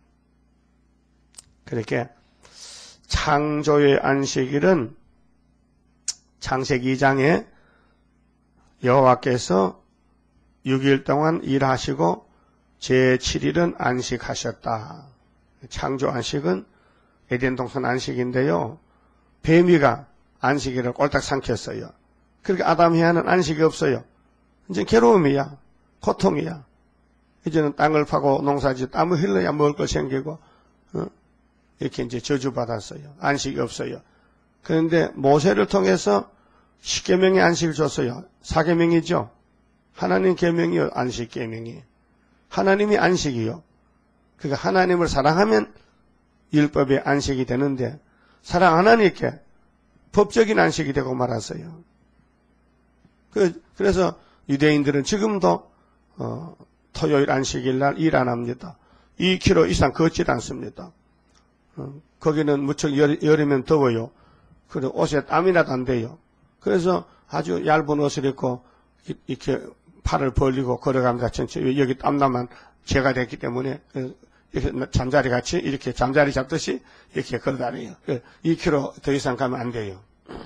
그렇게 창조의 안식일은 창세기 이 장에 여호와께서 육 일 동안 일하시고 제칠 일은 안식하셨다. 창조 안식은 에덴 동산 안식인데요. 뱀이가 안식일을 꼴딱 삼켰어요. 그렇게 아담 해하는 안식이 없어요. 이제 괴로움이야. 고통이야. 이제는 땅을 파고 농사지 땀을 흘러야 먹을 거 생기고 어? 이렇게 이제 저주받았어요. 안식이 없어요. 그런데 모세를 통해서 십계명의 안식을 줬어요. 사계명이죠. 하나님 계명이요. 안식 계명이. 하나님이 안식이요. 그러니까 하나님을 사랑하면 율법의 안식이 되는데 사랑 안 하니까 법적인 안식이 되고 말았어요. 그, 그래서 유대인들은 지금도 어, 토요일 안식일 날 일 안 합니다. 이 킬로미터 이상 걷지도 않습니다. 어, 거기는 무척 여, 여름엔 더워요. 그리고 옷에 땀이라도 안 돼요. 그래서 아주 얇은 옷을 입고 이렇게 팔을 벌리고 걸어갑니다. 전체 여기 땀나면 죄가 됐기 때문에 이렇게 잠자리 같이 이렇게 잠자리 잡듯이 이렇게 걸어다녀요. 이 킬로미터 더 이상 가면 안 돼요.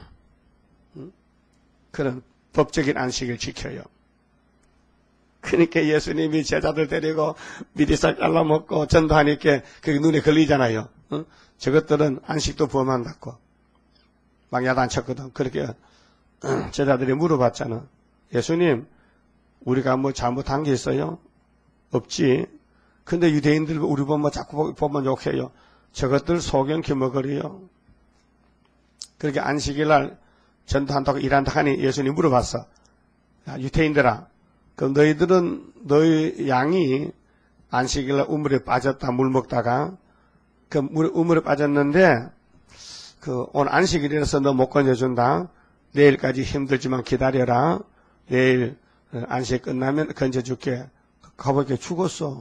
그런 법적인 안식을 지켜요. 그러니까 예수님이 제자들 데리고 미리살 잘라먹고 전도하니까 그게 눈에 걸리잖아요. 어? 저것들은 안식도 범한다고 막 야단쳤거든. 그렇게 제자들이 물어봤잖아. 예수님, 우리가 뭐 잘못한 게 있어요? 없지. 근데 유대인들 우리 보면 자꾸 보면 욕해요. 저것들 소경 기먹으리요. 그렇게 안식일 날 전도한다고 일한다 하니 예수님 물어봤어. 야, 유대인들아, 그럼 너희들은 너희 양이 안식일 날 우물에 빠졌다 물 먹다가 그 물, 우물에 빠졌는데 그 오늘 안식일이라서 너 못 건져준다. 내일까지 힘들지만 기다려라. 내일 안식 끝나면 건져줄게. 가보니까 죽었어.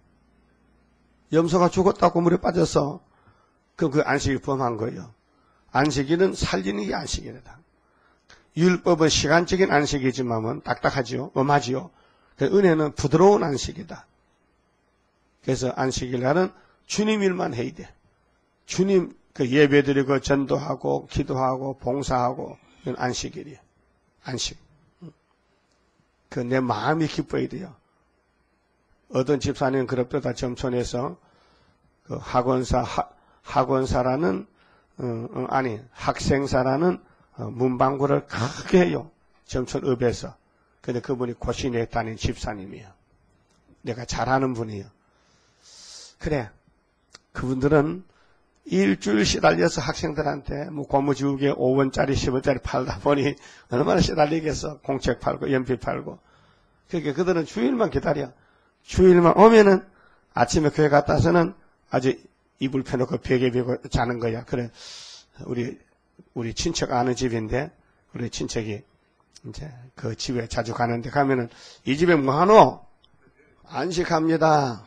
염소가 죽었다고 물에 빠졌어. 그럼 그 안식일 범한 거예요. 안식일은 살리는 게 안식일이다. 율법은 시간적인 안식이지만 딱딱하지요. 엄하지요. 은혜는 부드러운 안식이다. 그래서 안식일 날은 주님 일만 해야 돼. 주님 그 예배드리고 전도하고 기도하고 봉사하고 이건 안식일이에요. 안식. 그 내 마음이 기뻐야 돼요. 어떤 집사님은 그렇다 점촌에서 그 학원사 하, 학원사라는 어, 어, 아니 학생사라는 어, 문방구를 크게 해요. 점촌읍에서. 근데 그분이 고시내에 다닌 집사님이에요. 내가 잘 아는 분이에요. 그래. 그분들은 일주일 시달려서 학생들한테 뭐 고무지우개 오 원짜리 십 원짜리 팔다 보니 얼마나 시달리겠어. 공책 팔고 연필 팔고. 그러니까 그들은 주일만 기다려. 주일만 오면은 아침에 교회 갔다 와서는 아주 이불 펴놓고 벽에 비고 자는 거야. 그래. 우리 우리 친척 아는 집인데 우리 친척이 이제 그 집에 자주 가는데 가면은 이 집에 뭐 하노? 안식합니다.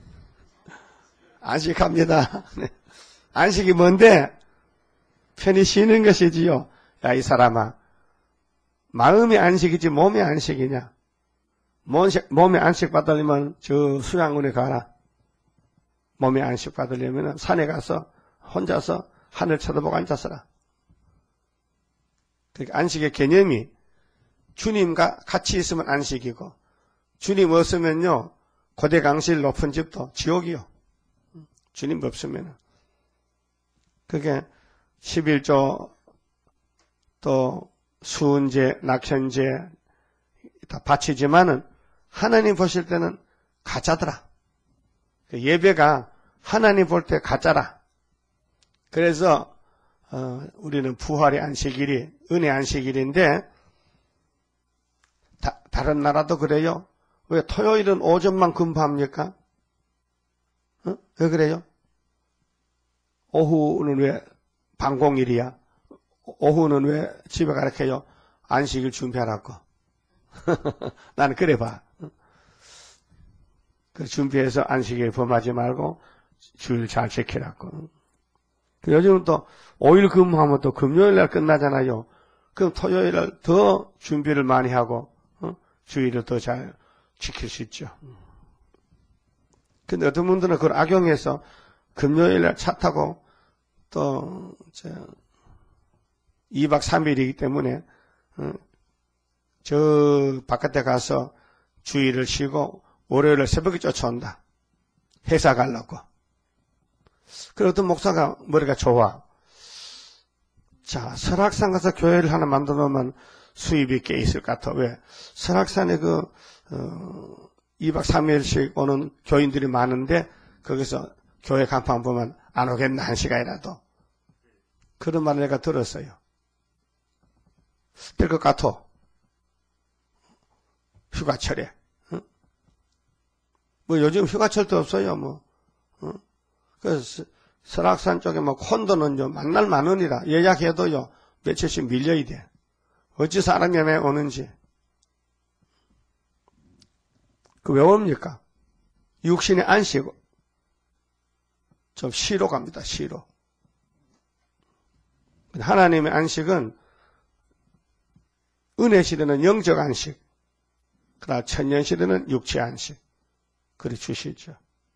안식합니다. 안식이 뭔데? 편히 쉬는 것이지요. 야, 이 사람아. 마음의 안식이지 몸의 안식이냐? 몸에 안식 받으려면 저 수양원에 가라. 몸에 안식 받으려면 산에 가서 혼자서 하늘 쳐다보고 앉았어라. 그러니까 안식의 개념이 주님과 같이 있으면 안식이고, 주님 없으면요, 고대 강실 높은 집도 지옥이요. 주님 없으면은. 그게 십일조, 또 수은제, 낙현제 다 바치지만은 하나님 보실 때는 가짜더라. 예배가 하나님 볼 때 가짜라. 그래서 어, 우리는 부활의 안식일이 은혜 안식일인데 다, 다른 나라도 그래요. 왜 토요일은 오전만 근무합니까? 어? 왜 그래요? 오후는 왜 방공일이야? 오후는 왜 집에 가르쳐요? 안식일 준비하라고. 나는 그래 봐. 그 준비해서 안식일 범하지 말고 주일 잘 지키라고. 요즘은 또 오일 근무하면 또 금요일날 끝나잖아요. 그럼 토요일날 더 준비를 많이 하고 어? 주일을 더 잘 지킬 수 있죠. 근데 어떤 분들은 그걸 악용해서 금요일날 차 타고 또 이박 삼일이기 때문에 어? 저 바깥에 가서 주일을 쉬고 월요일날 새벽에 쫓아온다. 회사 가려고. 그리고 어떤 목사가 머리가 좋아. 자, 설악산 가서 교회를 하나 만들어 놓으면 수입이 꽤 있을 것 같아. 왜? 설악산에 그, 어, 이박 삼일씩 오는 교인들이 많은데, 거기서 교회 간판 보면 안 오겠나, 한 시간이라도. 그런 말을 내가 들었어요. 될 것 같아. 휴가철에. 어? 뭐 요즘 휴가철도 없어요, 뭐. 어? 그래서 설악산 쪽에 뭐 콘도는요 만날 만원이라 예약해도요 며칠씩 밀려야 돼. 어찌 사람이 왜 오는지. 그 왜 옵니까? 육신의 안식. 좀 쉬러 갑니다. 쉬러. 하나님의 안식은 은혜 시대는 영적 안식, 그러나 천년 시대는 육체 안식. 그리 주시죠.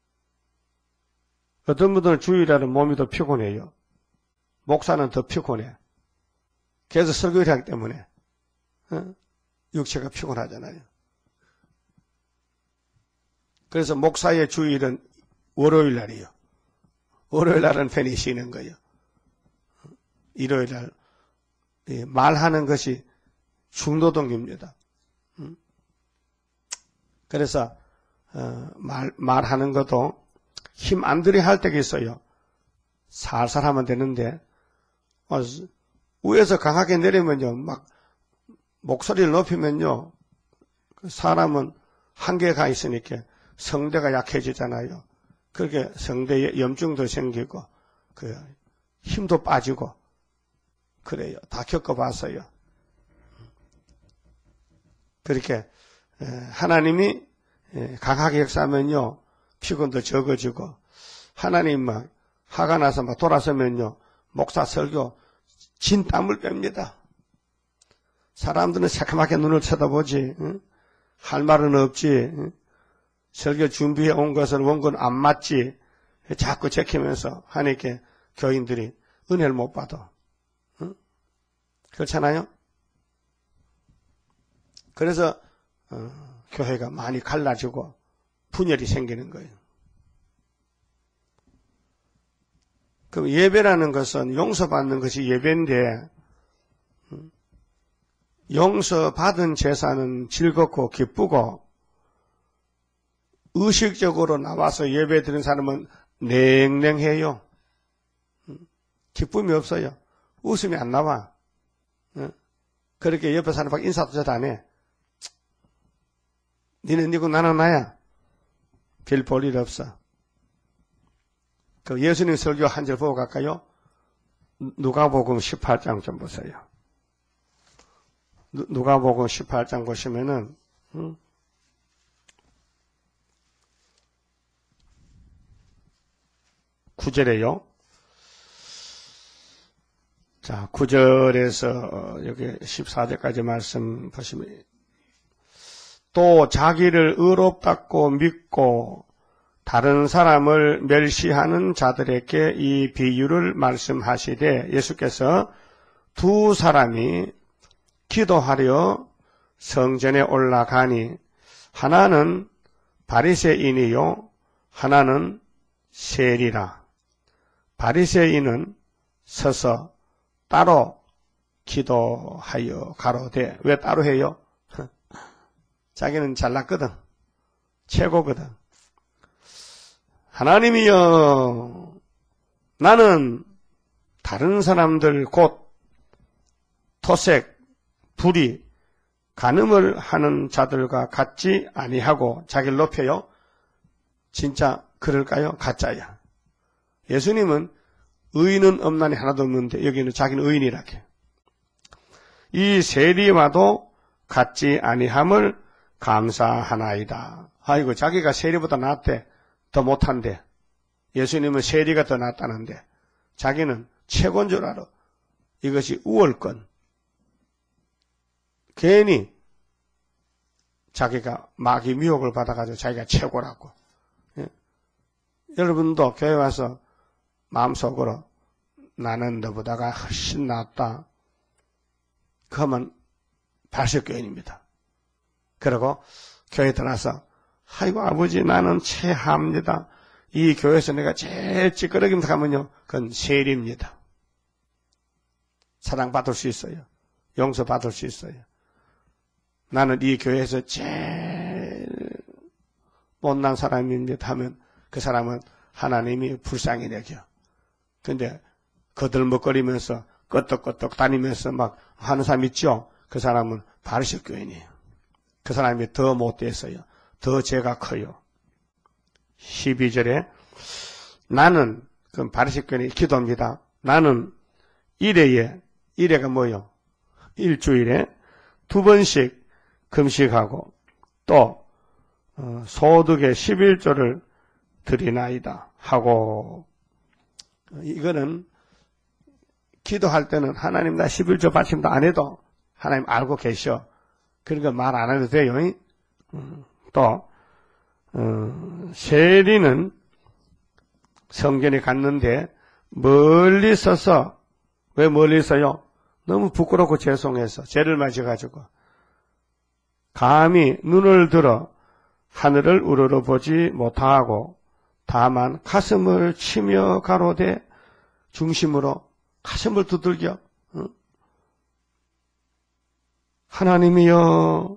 어떤 분들은 주일날은 몸이 더 피곤해요. 목사는 더 피곤해. 계속 설교를 하기 때문에 어? 육체가 피곤하잖아요. 그래서 목사의 주일은 월요일날이요. 월요일날은 편히 쉬는 거예요. 일요일날 말하는 것이 중노동입니다. 그래서 말, 말하는 것도 힘 안 들이 할 때가 있어요. 살살 하면 되는데 위에서 강하게 내리면요 막 목소리를 높이면요 사람은 한계가 있으니까 성대가 약해지잖아요. 그렇게 성대에 염증도 생기고 그 힘도 빠지고 그래요. 다 겪어봤어요. 그렇게 하나님이 강하게 역사하면요 피곤도 적어지고, 하나님 막 화가 나서 막 돌아서면요 목사 설교 진 땀을 뺍니다. 사람들은 새카맣게 눈을 쳐다보지, 응? 할 말은 없지, 응? 설교 준비해 온 것은 원건 안 맞지, 자꾸 제키면서 하니까 교인들이 은혜를 못 받아. 응? 그렇잖아요? 그래서 어, 교회가 많이 갈라지고 분열이 생기는 거예요. 그럼 예배라는 것은 용서받는 것이 예배인데, 용서받은 제사는 즐겁고 기쁘고, 의식적으로 나와서 예배 드리는 사람은 냉랭해요. 기쁨이 없어요. 웃음이 안 나와. 그렇게 옆에 사람하고 인사도 잘 안 해. 니는 니고 나는 나야. 별 볼 일 없어. 그 예수님 설교 한 절 보고 갈까요? 누가복음 십팔 장 좀 보세요. 누가복음 십팔 장 보시면은 음? 구 절에요. 자, 구 절에서 여기 십사 절까지 말씀 보시면 또 자기를 의롭다고 믿고 다른 사람을 멸시하는 자들에게 이 비유를 말씀하시되 예수께서 두 사람이 기도하려 성전에 올라가니 하나는 바리새인이요 하나는 세리라. 바리새인은 서서 따로 기도하여 가로되. 왜 따로 해요? 자기는 잘났거든. 최고거든. 하나님이여, 나는 다른 사람들 곧 토색, 불의, 간음을 하는 자들과 같지 아니하고. 자기를 높여요. 진짜 그럴까요? 가짜야. 예수님은 의인은 없나니 하나도 없는데 여기는 자기는 의인이라 해. 이 세리와도 같지 아니함을 감사하나이다. 아이고, 자기가 세리보다 낫대. 더 못한데. 예수님은 세리가 더 낫다는데 자기는 최고인 줄 알아. 이것이 우월권. 괜히 자기가 마귀 미혹을 받아가지고 자기가 최고라고. 예? 여러분도 교회 와서 마음속으로 나는 너보다가 훨씬 낫다. 그러면 발석교인입니다. 그리고 교회 들어와서 아이고 아버지 나는 최하입니다. 이 교회에서 내가 제일 찌끄러기면 하면요. 그건 세리입니다. 사랑받을 수 있어요. 용서받을 수 있어요. 나는 이 교회에서 제일 못난 사람입니다 하면 그 사람은 하나님이 불쌍히 여겨. 근데 거들먹거리면서 끄떡끄떡 다니면서 막 하는 사람 있죠? 그 사람은 바리새교인이에요. 그 사람이 더 못됐어요. 더 죄가 커요. 십이 절에 나는, 그 바리새교인이 기도합니다. 나는 일회에, 일회가 뭐요? 일주일에 두 번씩 금식하고 또 어, 소득의 십일조를 드리나이다 하고. 이거는 기도할 때는 하나님 나 십일조 바친다 안 해도 하나님 알고 계셔. 그러니까 말 안 해도 돼요. 음, 또 어, 세리는 성전에 갔는데 멀리 서서, 왜 멀리 서요? 너무 부끄럽고 죄송해서 죄를 맞아가지고 감히 눈을 들어 하늘을 우러러보지 못하고 다만 가슴을 치며 가로되. 중심으로 가슴을 두들겨. 어? 하나님이여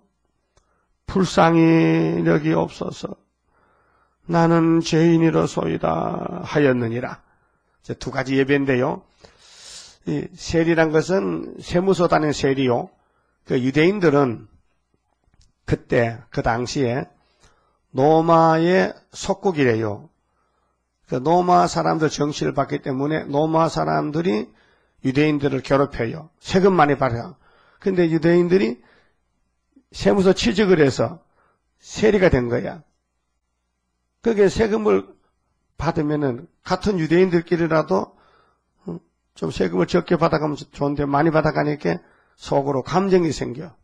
불쌍히 여기옵소서. 나는 죄인이로소이다 하였느니라. 이제 두 가지 예배인데요. 이 세리란 것은 세무서 다니는 세리요. 그 유대인들은 그때 그 당시에 로마의 속국이래요. 그 로마 사람들 정치를 받기 때문에 로마 사람들이 유대인들을 괴롭혀요. 세금 많이 받아요. 근데 유대인들이 세무서 취직을 해서 세리가 된 거야. 그게 세금을 받으면은 같은 유대인들끼리라도 좀 세금을 적게 받아가면 좋은데 많이 받아가니까 속으로 감정이 생겨.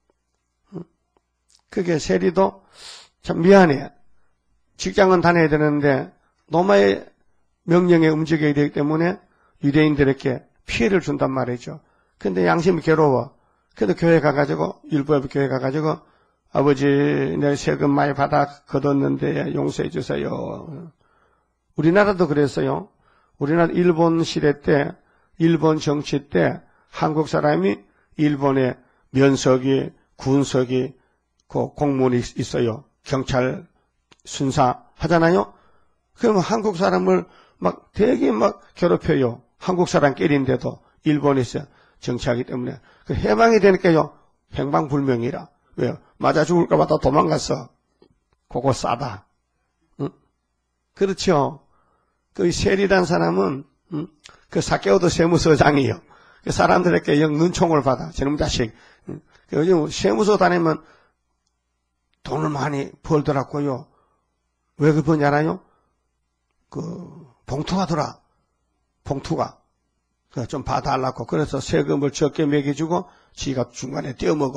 그게 세리도 참 미안해. 직장은 다녀야 되는데 로마의 명령에 움직여야 되기 때문에 유대인들에게 피해를 준단 말이죠. 근데 양심이 괴로워. 그래도 교회 가가지고, 율법 교회 가가지고, 아버지, 내 세금 많이 받아 걷었는데 용서해 주세요. 우리나라도 그랬어요. 우리나라 일본 시대 때, 일본 정치 때, 한국 사람이 일본에 면석이, 군석이, 그 공무원이 있어요. 경찰, 순사 하잖아요. 그러면 한국 사람을 막 되게 막 괴롭혀요. 한국 사람끼리인데도 일본에서 정치하기 때문에. 그 해방이 되니까요. 행방불명이라. 왜요? 맞아 죽을까봐 다 도망갔어. 그거 싸다. 응? 그렇죠. 그 세리란 사람은 응? 그 사케오도 세무서장이요. 그 사람들에게 영 눈총을 받아. 저놈 자식. 응? 요즘 세무서 다니면 돈을 많이 벌더라고요. 왜 그 버냐 알아요? 그 봉투가 더라. 봉투가. 좀 봐달라고. 그래서 세금을 적게 매겨주고 지가 중간에 떼어먹어.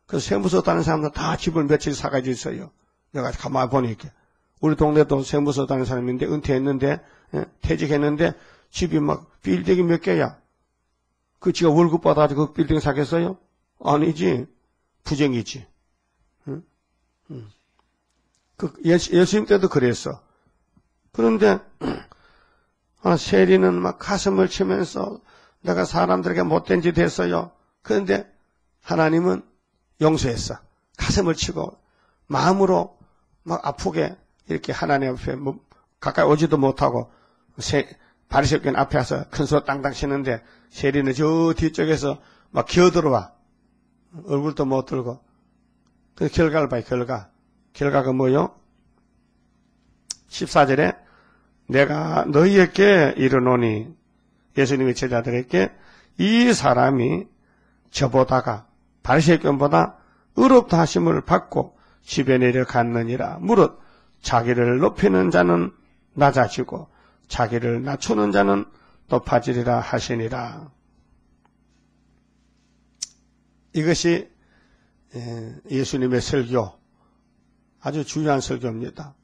그래서 세무서 다니는 사람들 다 집을 며칠 사가지고 있어요. 내가 가만히 보니까. 우리 동네도 세무서 다니는 사람인데, 은퇴했는데, 예? 퇴직했는데, 집이 막 빌딩이 몇 개야. 그 지가 월급 받아가지고 그 빌딩 사겠어요? 아니지. 부정이지. 응? 응. 그 예수, 예수님 때도 그랬어. 그런데, 아, 세리는 막 가슴을 치면서 내가 사람들에게 못된 짓 했어요. 그런데 하나님은 용서했어. 가슴을 치고 마음으로 막 아프게 이렇게 하나님 앞에 뭐 가까이 오지도 못하고 바리새인 앞에 와서 큰 소리 땅땅 치는데 세리는 저 뒤쪽에서 막 기어들어와. 얼굴도 못 들고. 그 결과를 봐요. 결과. 결과가 뭐요? 십사 절에 내가 너희에게 이르노니 예수님의 제자들에게 이 사람이 저보다가 바리새인보다 의롭다 하심을 받고 집에 내려갔느니라. 무릇 자기를 높이는 자는 낮아지고 자기를 낮추는 자는 높아지리라 하시니라. 이것이 예수님의 설교, 아주 중요한 설교입니다.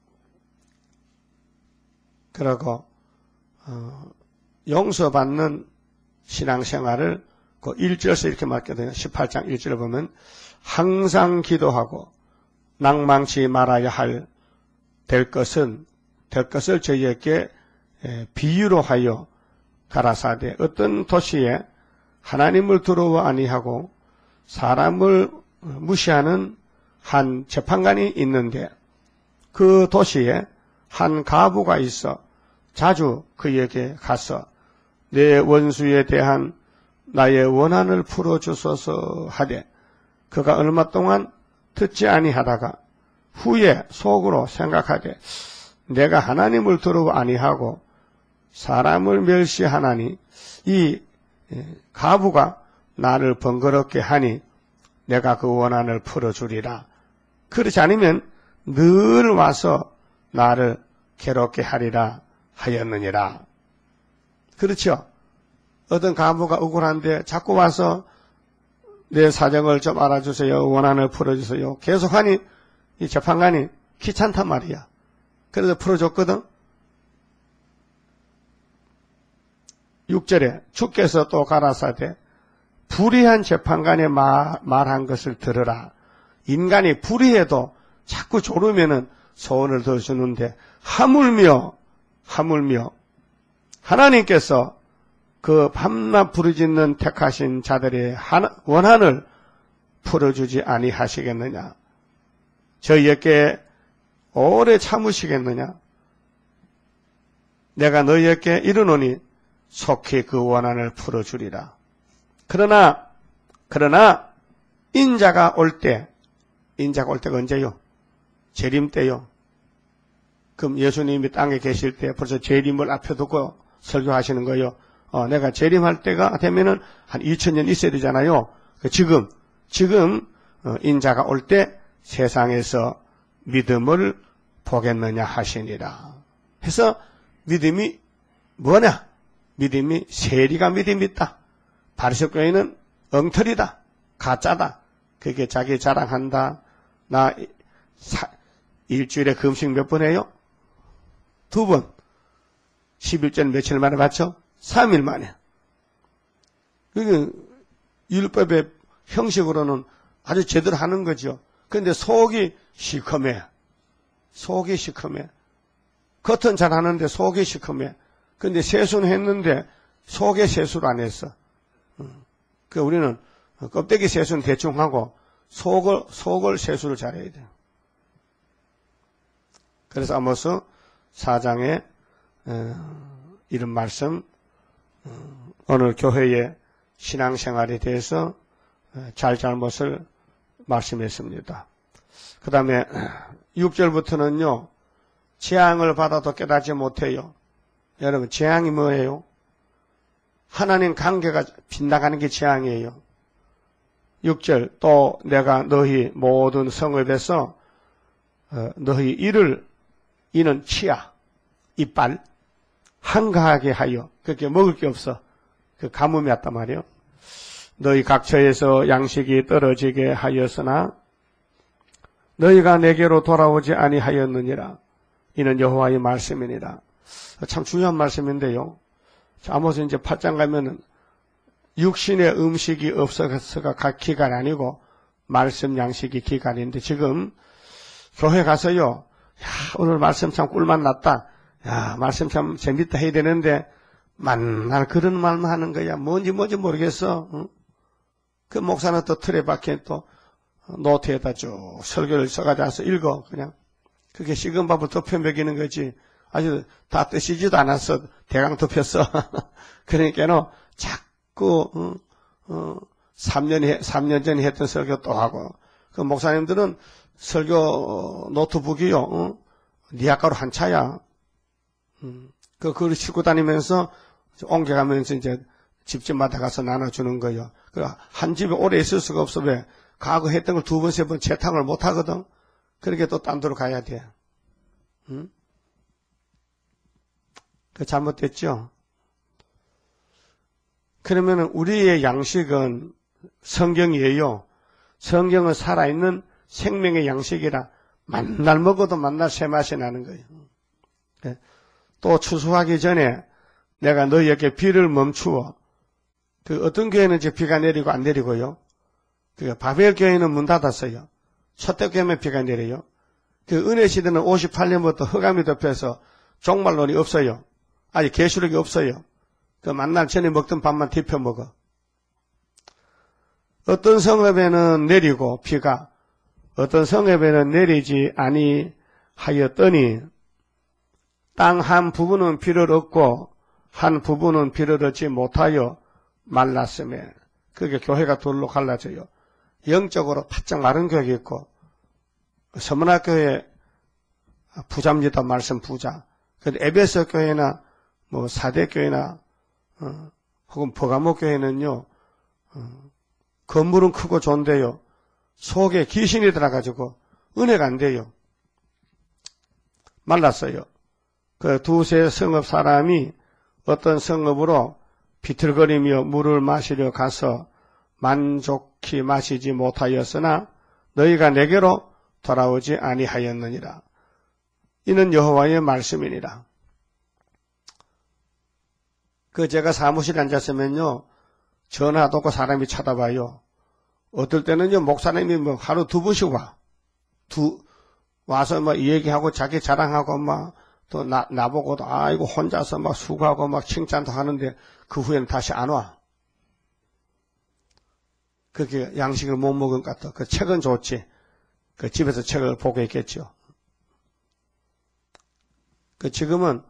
그리고 어, 용서받는 신앙생활을 그 일 절에서 이렇게 말하거든요. 십팔 장 일 절에 보면 항상 기도하고 낭망치 말아야 할 될 것은 될 것을 저희에게 비유로 하여 가라사대 어떤 도시에 하나님을 두려워 아니하고 사람을 무시하는 한 재판관이 있는데 그 도시에 한 가부가 있어 자주 그에게 가서 내 원수에 대한 나의 원한을 풀어주소서 하되 그가 얼마 동안 듣지 아니하다가 후에 속으로 생각하되 내가 하나님을 두려워 아니하고 사람을 멸시하나니 이 가부가 나를 번거롭게 하니 내가 그 원한을 풀어주리라. 그렇지 않으면 늘 와서 나를 괴롭게 하리라 하였느니라. 그렇죠? 어떤 가부가 억울한데 자꾸 와서 내 사정을 좀 알아주세요. 원한을 풀어주세요. 계속하니 이 재판관이 귀찮단 말이야. 그래서 풀어줬거든. 육 절에 주께서 또 가라사대 불의한 재판관의 말, 말한 것을 들으라. 인간이 불의해도 자꾸 조르면은 소원을 더 주는데 하물며 하물며 하나님께서 그 밤낮 부르짖는 택하신 자들의 원한을 풀어주지 아니하시겠느냐? 저희에게 오래 참으시겠느냐? 내가 너희에게 이르노니 속히 그 원한을 풀어주리라. 그러나 그러나 인자가 올 때, 인자가 올 때가 언제요? 재림 때요. 그럼 예수님이 땅에 계실 때 벌써 재림을 앞에 두고 설교하시는 거예요. 어, 내가 재림할 때가 되면은 한 이천 년 있어야 되잖아요. 지금, 지금, 어, 인자가 올 때 세상에서 믿음을 보겠느냐 하시니라. 해서 믿음이 뭐냐? 믿음이 세리가 믿음이 있다. 바리새교인은 엉터리다. 가짜다. 그게 자기 자랑한다. 나 사, 일주일에 금식 몇 번 해요? 두 번. 십일절 며칠 만에 받죠? 삼 일 만에. 그게 율법의 형식으로는 아주 제대로 하는 거죠. 그런데 속이 시커매. 속이 시커매. 겉은 잘 하는데 속이 시커매. 그런데 세수는 했는데 속에 세수를 안 했어. 그 우리는 껍데기 세수는 대충 하고 속을 속을 세수를 잘해야 돼요. 그래서 아모스 사 장에 이런 말씀, 오늘 교회의 신앙생활에 대해서 잘잘못을 말씀했습니다. 그 다음에 육 절부터는요, 재앙을 받아도 깨닫지 못해요. 여러분, 재앙이 뭐예요? 하나님 관계가 빗나가는 게 재앙이에요. 육 절, 또 내가 너희 모든 성읍에서 어, 너희 이를, 이는 치아, 이빨, 한가하게 하여, 그렇게 먹을 게 없어. 그 가뭄이 왔단 말이에요. 너희 각처에서 양식이 떨어지게 하였으나 너희가 내게로 돌아오지 아니하였느니라. 이는 여호와의 말씀이니라. 참 중요한 말씀인데요. 아모스 이제 팔 장 가면은 육신의 음식이 없어서가 각 기간이 아니고 말씀 양식이 기간인데 지금 교회 가서요. 야, 오늘 말씀 참 꿀맛 났다. 야, 말씀 참 재밌다 해야 되는데 만날 그런 말만 하는 거야. 뭔지 뭔지 모르겠어. 응? 그 목사는 또 틀에 박혀 또 노트에다 쭉 설교를 써가지고 읽어. 그냥 그게 식은 밥을 덮여 먹이는 거지. 아주 다 뜨시지도 않았어. 대강 덮였어. 그러니까는 자꾸 어, 어, 삼 년, 삼 년 전에 했던 설교 또 하고. 그 목사님들은 설교 노트북이요. 어? 니 아까로 한 차야. 음, 그, 그걸 싣고 다니면서 옮겨가면서 이제 집집마다 가서 나눠주는 거예요. 그 한 집에 오래 있을 수가 없어. 왜? 과거 했던 걸 두 번, 세 번 재탕을 못 하거든. 그렇게 또 딴 데로 가야 돼. 음? 그 잘못됐죠? 그러면 우리의 양식은 성경이에요. 성경은 살아있는 생명의 양식이라 만날 먹어도 만날 새맛이 나는 거예요. 또 추수하기 전에 내가 너희에게 비를 멈추어. 그 어떤 교회는 이제 비가 내리고 안 내리고요. 그 바벨 교회는 문 닫았어요. 초대교회면 비가 내려요. 그 은혜 시대는 오십팔 년부터 흑암이 덮여서 종말론이 없어요. 아직 계시록이 없어요. 그 만날 전에 먹던 밥만 데펴 먹어. 어떤 성읍에는 내리고 비가 어떤 성읍에는 내리지 아니하였더니 땅 한 부분은 비를 얻고 한 부분은 비를 얻지 못하여 말랐음에 그게 교회가 둘로 갈라져요. 영적으로 바짝 마른 교회가 있고 서문학교회 부자입니다. 말씀 부자. 근데 에베소 교회나 뭐 사대교회나 어, 혹은 버가모 교회는요. 어, 건물은 크고 좋은데요. 속에 귀신이 들어가지고 은혜가 안 돼요. 말랐어요. 그 두세 성읍 사람이 어떤 성읍으로 비틀거리며 물을 마시려 가서 만족히 마시지 못하였으나 너희가 내게로 돌아오지 아니하였느니라. 이는 여호와의 말씀이니라. 그 제가 사무실에 앉았으면요. 전화도 없고 사람이 쳐다봐요. 어떨 때는요, 목사님이 뭐 하루 두 번씩 와. 두, 와서 뭐 얘기하고 자기 자랑하고 막 또 나, 나보고도 아이고 혼자서 막 수고하고 막 칭찬도 하는데 그 후에는 다시 안 와. 그렇게 양식을 못 먹은 것 같아. 그 책은 좋지. 그 집에서 책을 보고 있겠죠. 그 지금은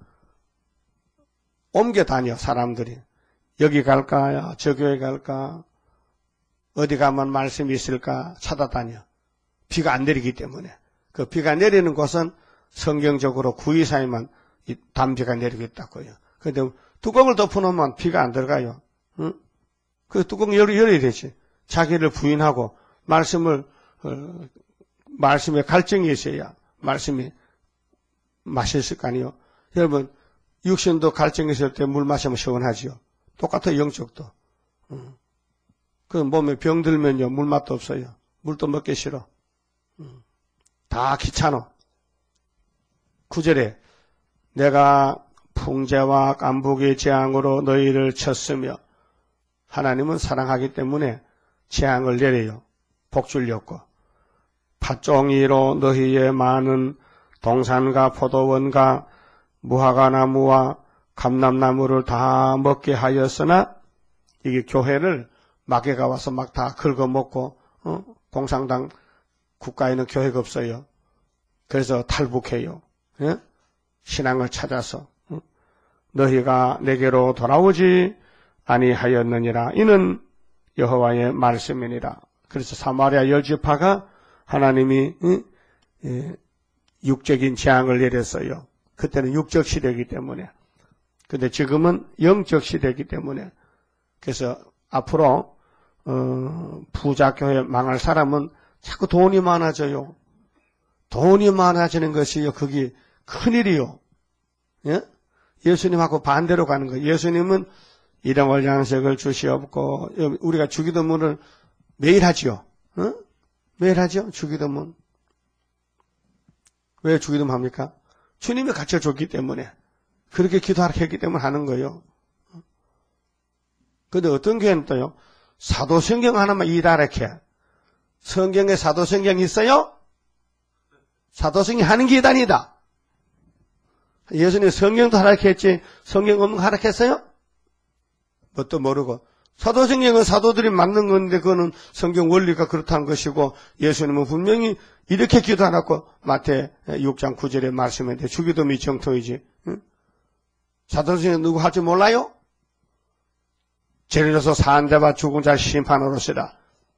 옮겨 다녀, 사람들이. 여기 갈까, 저 교회 갈까, 어디 가면 말씀이 있을까 찾아다녀. 비가 안 내리기 때문에. 그 비가 내리는 곳은 성경적으로 구이사에만 단비가 내리고 있다고요. 그런데 뚜껑을 덮어놓으면 비가 안 들어가요. 응? 그 뚜껑 열, 열어야 되지. 자기를 부인하고 말씀을, 어, 말씀에 갈증이 있어야 말씀이 맛있을 거 아니에요. 여러분, 육신도 갈증이 있을 때 물 마시면 시원하지요. 똑같아요, 영적도. 응. 그 몸에 병 들면요, 물맛도 없어요. 물도 먹기 싫어. 응. 다 귀찮아. 구절에 내가 풍재와 깐북의 재앙으로 너희를 쳤으며 하나님은 사랑하기 때문에 재앙을 내려요. 복 주려고. 팥종이로 너희의 많은 동산과 포도원과 무화과나무와 감람나무를 다 먹게 하였으나 이게 교회를 마귀가 와서 막 다 긁어먹고 어? 공산당 국가에는 교회가 없어요. 그래서 탈북해요. 예? 신앙을 찾아서 어? 너희가 내게로 돌아오지 아니하였느니라. 이는 여호와의 말씀이니라. 그래서 사마리아 열 지파가 하나님이 예? 예, 육적인 재앙을 내렸어요. 그때는 육적 시대이기 때문에. 근데 지금은 영적 시대이기 때문에. 그래서 앞으로 어, 부자 교회 망할 사람은 자꾸 돈이 많아져요. 돈이 많아지는 것이요. 그게 큰일이요. 예? 예수님하고 반대로 가는 거예요. 예수님은 일용할 양식을 주시옵고, 우리가 주기도문을 매일 하지요. 어? 매일 하죠? 주기도문. 왜 주기도문 합니까? 주님이 가르쳐줬기 때문에. 그렇게 기도하라 했기 때문에 하는 거예요. 근데 어떤 교회는 또요, 사도성경 하나만 이다랗게. 성경에 사도성경이 있어요? 사도성경이 하는 게 이단이다. 예수님 성경도 하락했지 성경 없는 거 하락했어요? 뭣도 모르고. 사도성경은 사도들이 만든 건데 그거는 성경 원리가 그렇다는 것이고 예수님은 분명히 이렇게 기도하라고 마태 육 장 구 절에 말씀했는데 주기도문이 정통이지. 응? 사도성경 누구 할지 몰라요? 죄를 져서 산자와 죽은 자 심판으로시라.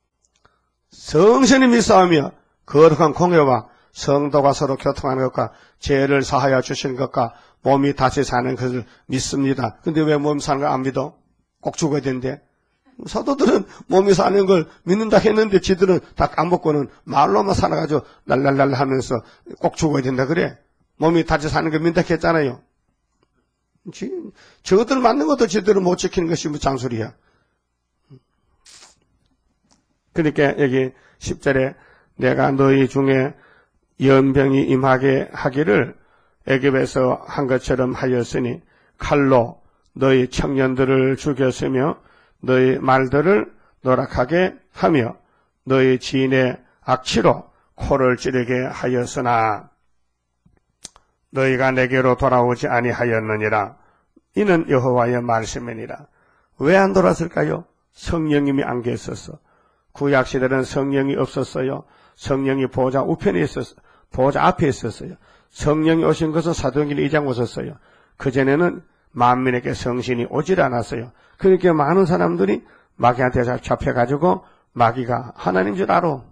성신이 싸우며 거룩한 공회와 성도가 서로 교통하는 것과 죄를 사하여 주시는 것과 몸이 다시 사는 것을 믿습니다. 근데 왜 몸이 사는 걸 안 믿어? 꼭 죽어야 된대. 사도들은 몸이 사는 걸 믿는다 했는데 지들은 다 까먹고는 말로만 살아가지고 랄랄랄 하면서 꼭 죽어야 된다 그래. 몸이 다시 사는 걸 믿는다 했잖아요. 저것들 맞는 것도 지들은 못 지키는 것이 뭐 장소리야. 그러니까 여기 십 절에 내가 너희 중에 연병이 임하게 하기를 애굽에서 한 것처럼 하였으니 칼로 너희 청년들을 죽였으며 너희 말들을 노락하게 하며 너희 지인의 악취로 코를 찌르게 하였으나 너희가 내게로 돌아오지 아니하였느니라. 이는 여호와의 말씀이니라. 왜 안 돌아왔을까요? 성령님이 안 계셨어. 구약시대는 성령이 없었어요. 성령이 보좌 우편에 있었어요. 보좌 앞에 있었어요. 성령이 오신 것은 사도행전 이 장 오셨어요. 그전에는 만민에게 성신이 오질 않았어요. 그러니까 많은 사람들이 마귀한테 잡혀가지고 마귀가 하나님 줄 알아.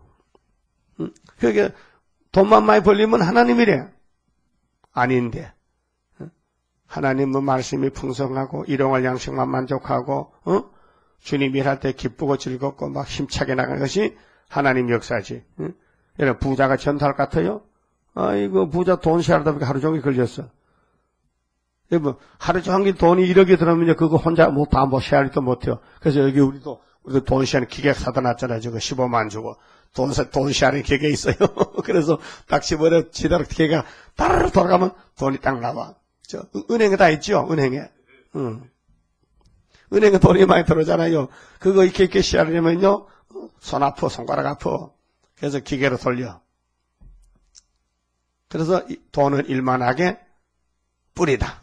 그게 돈만 많이 벌리면 하나님이래. 아닌데. 하나님은 말씀이 풍성하고 일용할 양식만 만족하고 어? 주님 일할 때 기쁘고 즐겁고 막 힘차게 나가는 것이 하나님 역사지. 응? 여러분 부자가 전달 같아요? 아이고 부자 돈 시하다 보니까 하루 종일 걸렸어. 여러분 하루 종일 돈이 일억이 들어오면 그거 혼자 뭐 다 뭐 시하리도 못해요. 그래서 여기 우리도 우리도 돈 시하는 기계 사다 놨잖아요. 저거 십오만 주고 돈 돈 시하는 기계 있어요. 그래서 딱 집어넣어 지대로 기계가 따르르 돌아가면 돈이 딱 나와. 저 은행에 다 있죠. 은행에. 응. 은행에 돈이 많이 들어오잖아요. 그거 이렇게 이렇게 시하려면요 손 아파 손가락 아파. 그래서 기계로 돌려. 그래서 돈을 일만하게 뿌리다.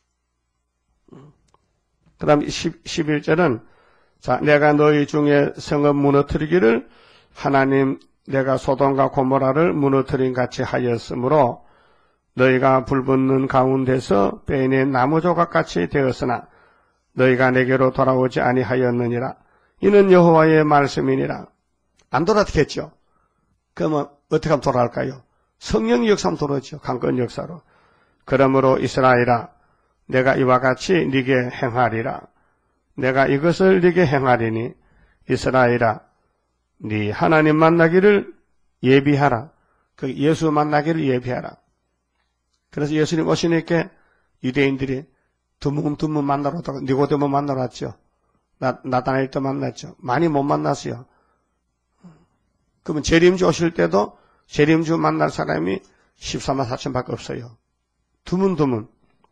그 다음 십일 절은 자 내가 너희 중에 성읍 무너뜨리기를 하나님 내가 소돔과 고모라를 무너뜨린 같이 하였으므로 너희가 불붙는 가운데서 베인의 나무 조각같이 되었으나 너희가 내게로 돌아오지 아니하였느니라. 이는 여호와의 말씀이니라. 안 돌아왔겠죠. 그러면 어떻게 하면 돌아올까요? 성령의 역사하면 돌아오죠. 강권 역사로. 그러므로 이스라엘아 내가 이와 같이 네게 행하리라. 내가 이것을 네게 행하리니 이스라엘아 네 하나님 만나기를 예비하라. 그 예수 만나기를 예비하라. 그래서 예수님 오시니까 유대인들이 드문드문 만나러 오다가 니고데모 만나러 왔죠. 나, 나다나엘 때 만났죠. 많이 못 만났어요. 그러면 재림주 오실 때도 재림주 만날 사람이 십사만 사천밖에 없어요. 드문드문.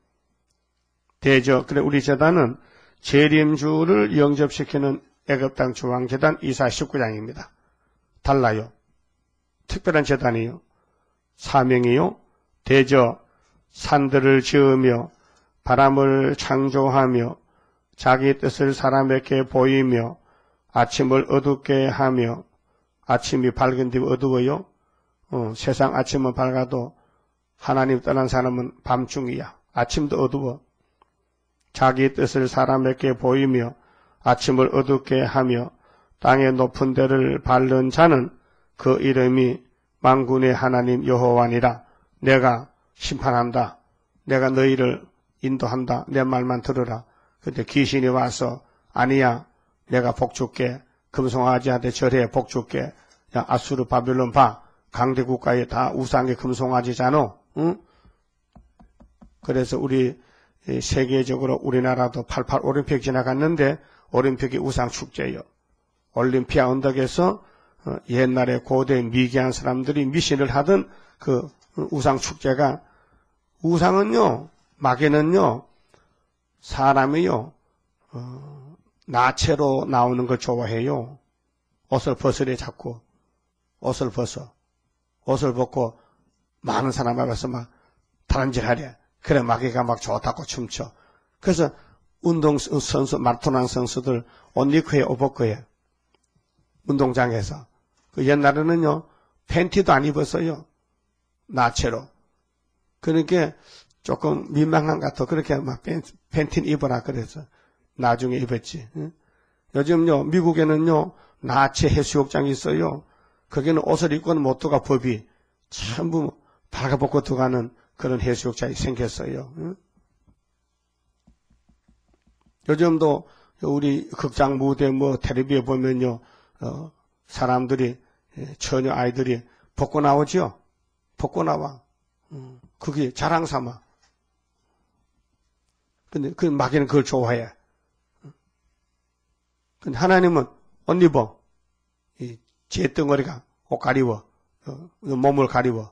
대저, 그래, 우리 재단은 재림주를 영접시키는 애굽 땅 중앙재단 이사 십구 장입니다. 달라요. 특별한 재단이요. 사명이요. 대저, 산들을 지으며 바람을 창조하며 자기 뜻을 사람에게 보이며 아침을 어둡게 하며 아침이 밝은 뒤 어두워요. 어, 세상 아침은 밝아도 하나님 떠난 사람은 밤중이야. 아침도 어두워. 자기 뜻을 사람에게 보이며 아침을 어둡게 하며 땅의 높은 데를 밟는 자는 그 이름이 만군의 하나님 여호와니라. 내가 심판한다. 내가 너희를 인도한다. 내 말만 들으라. 근데 귀신이 와서 아니야. 내가 복 줄게. 금송아지한테 절해 복 줄게. 야 아수르 바빌론 봐. 강대 국가에 다 우상의 금송아지잖아. 응? 그래서 우리 세계적으로 우리나라도 팔십팔 올림픽 지나갔는데 올림픽이 우상축제예요. 올림피아 언덕에서 옛날에 고대 미개한 사람들이 미신을 하던 그 우상축제가, 우상은요, 마귀는요, 사람이요, 어, 나체로 나오는 걸 좋아해요. 옷을 벗으래 자꾸. 옷을 벗어. 옷을 벗고 많은 사람 앞에서 막 다른질하래. 그래 마귀가 막 좋다고 춤춰. 그래서 운동선수, 마라토너 선수들 옷 입고 해, 옷 벗고 해. 운동장에서. 그 옛날에는요, 팬티도 안 입었어요. 나체로. 그러니까 조금 민망한 것 같아. 그렇게 막 팬티 입어라 그래서 나중에 입었지. 응? 요즘요, 미국에는요, 나체 해수욕장이 있어요. 거기는 옷을 입고는 못 들어가 법이. 전부 발가벗고 들어가는 그런 해수욕장이 생겼어요. 응? 요즘도 우리 극장 무대 뭐 텔레비에 보면요, 어, 사람들이, 처녀 아이들이 벗고 나오죠? 벗고 나와. 음, 그게 자랑 삼아. 근데 그 마귀는 그걸 좋아해. 근데 하나님은 옷 입어. 이 재덩어리가 옷 가리워. 어, 몸을 가리워.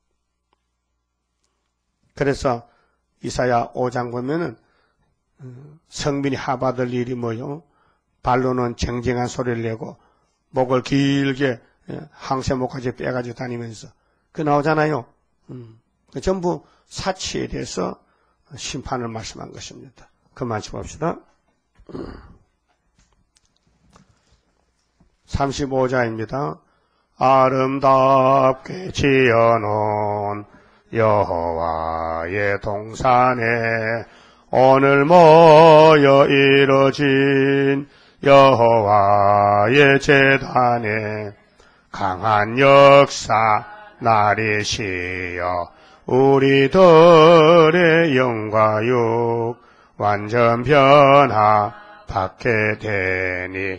그래서 이사야 오 장 보면은 성민이 하받을 일이 뭐요? 발로는 쟁쟁한 소리를 내고 목을 길게 항세목까지 빼가지고 다니면서 그 나오잖아요. 음, 전부 사치에 대해서 심판을 말씀한 것입니다. 그만 봅시다. 삼십오 장입니다. 아름답게 지어놓은 여호와의 동산에 오늘 모여 이루어진 여호와의 제단에 강한 역사 나리시여 우리들의 영과 육 완전 변화 받게 되니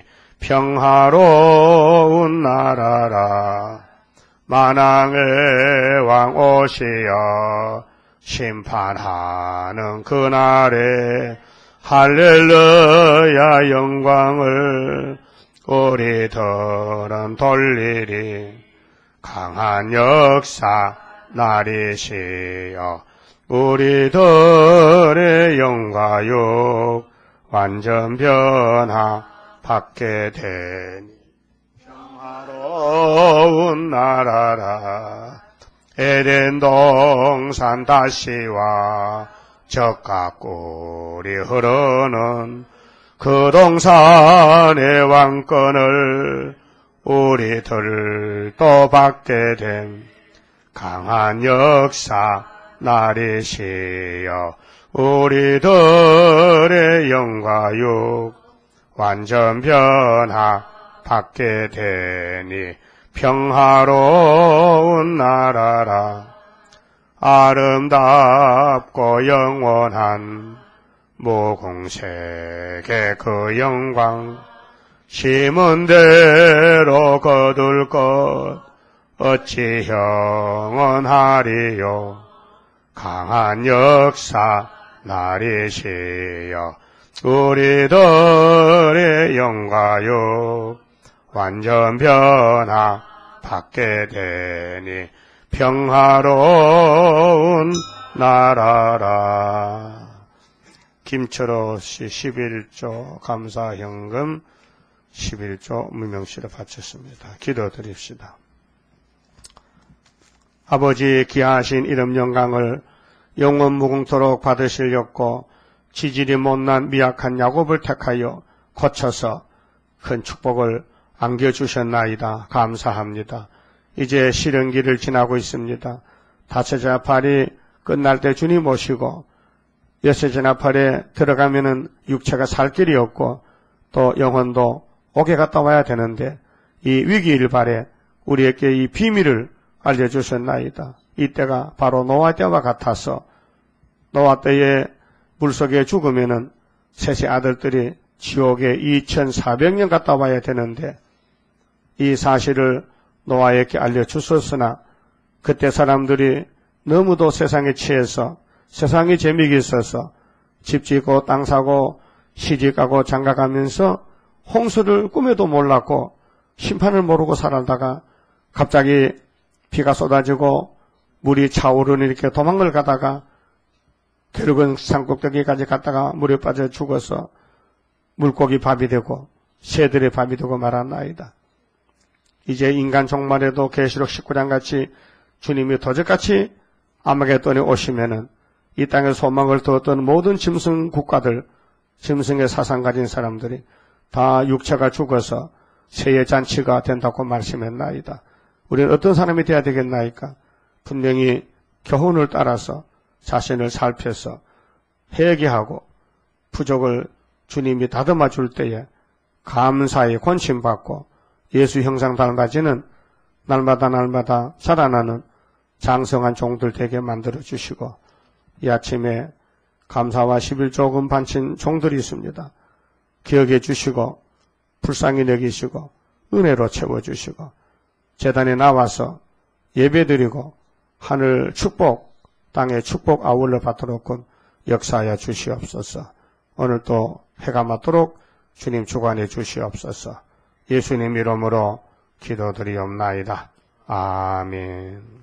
평화로운 나라라. 만왕의 왕 오시어 심판하는 그날에 할렐루야 영광을 우리들은 돌리리. 강한 역사 나리시여 우리들의 영과 육 완전 변화 받게 되니 평화로운 나라라. 에덴 동산 다시와 적과 꿀이 흐르는 그 동산의 왕권을 우리들도 받게 됨. 강한 역사 나리시여 우리들의 영과 육 완전 변화 받게 되니 평화로운 나라라. 아름답고 영원한 무공색의 그 영광 심은 대로 거둘 것 어찌 영원하리요. 강한 역사 나리시여 우리들의 영과 육 완전 변화 받게 되니 평화로운 나라라. 김철호 씨 십일 조 감사현금 십일 조 무명시를 바쳤습니다. 기도드립시다. 아버지 귀하신 이름 영광을 영원 무궁토록 받으시려고 지질이 못난 미약한 야곱을 택하여 고쳐서 큰 축복을 안겨주셨나이다. 감사합니다. 이제 시련기를 지나고 있습니다. 다섯째 나팔이 끝날 때 주님 오시고 여섯째 나팔에 들어가면은 육체가 살 길이 없고 또 영혼도 옥에 갔다 와야 되는데 이 위기일발에 우리에게 이 비밀을 알려주셨나이다. 이때가 바로 노아 때와 같아서 노아 때에 물속에 죽으면은 셋의 아들들이 지옥에 이천사백 년 갔다 와야 되는데 이 사실을 노아에게 알려주셨으나 그때 사람들이 너무도 세상에 취해서 세상에 재미가 있어서 집 짓고 땅 사고 시집가고 장가가면서 홍수를 꿈에도 몰랐고 심판을 모르고 살다가 갑자기 비가 쏟아지고 물이 차오르니 이렇게 도망을 가다가 결국은 산꼭대기까지 갔다가 물에 빠져 죽어서 물고기 밥이 되고 새들의 밥이 되고 말았나이다. 이제 인간 종말에도 계시록 십구 장 같이 주님이 도적같이 아마겟돈에 오시면은 이 땅에 소망을 두었던 모든 짐승 국가들, 짐승의 사상 가진 사람들이 다 육체가 죽어서 새의 잔치가 된다고 말씀했나이다. 우리는 어떤 사람이 되어야 되겠나이까? 분명히 교훈을 따라서 자신을 살펴서 회개하고 부족을 주님이 다듬어 줄 때에 감사히 권심받고 예수 형상 닮아지는 날마다 날마다 자라나는 장성한 종들 되게 만들어 주시고, 이 아침에 감사와 십일조금 바친 종들이 있습니다. 기억해 주시고 불쌍히 여기시고 은혜로 채워주시고 제단에 나와서 예배드리고 하늘 축복, 땅의 축복 아울러 받도록 역사하여 주시옵소서. 오늘도 해가 맞도록 주님 주관해 주시옵소서. 예수님 이름으로 기도드리옵나이다. 아멘.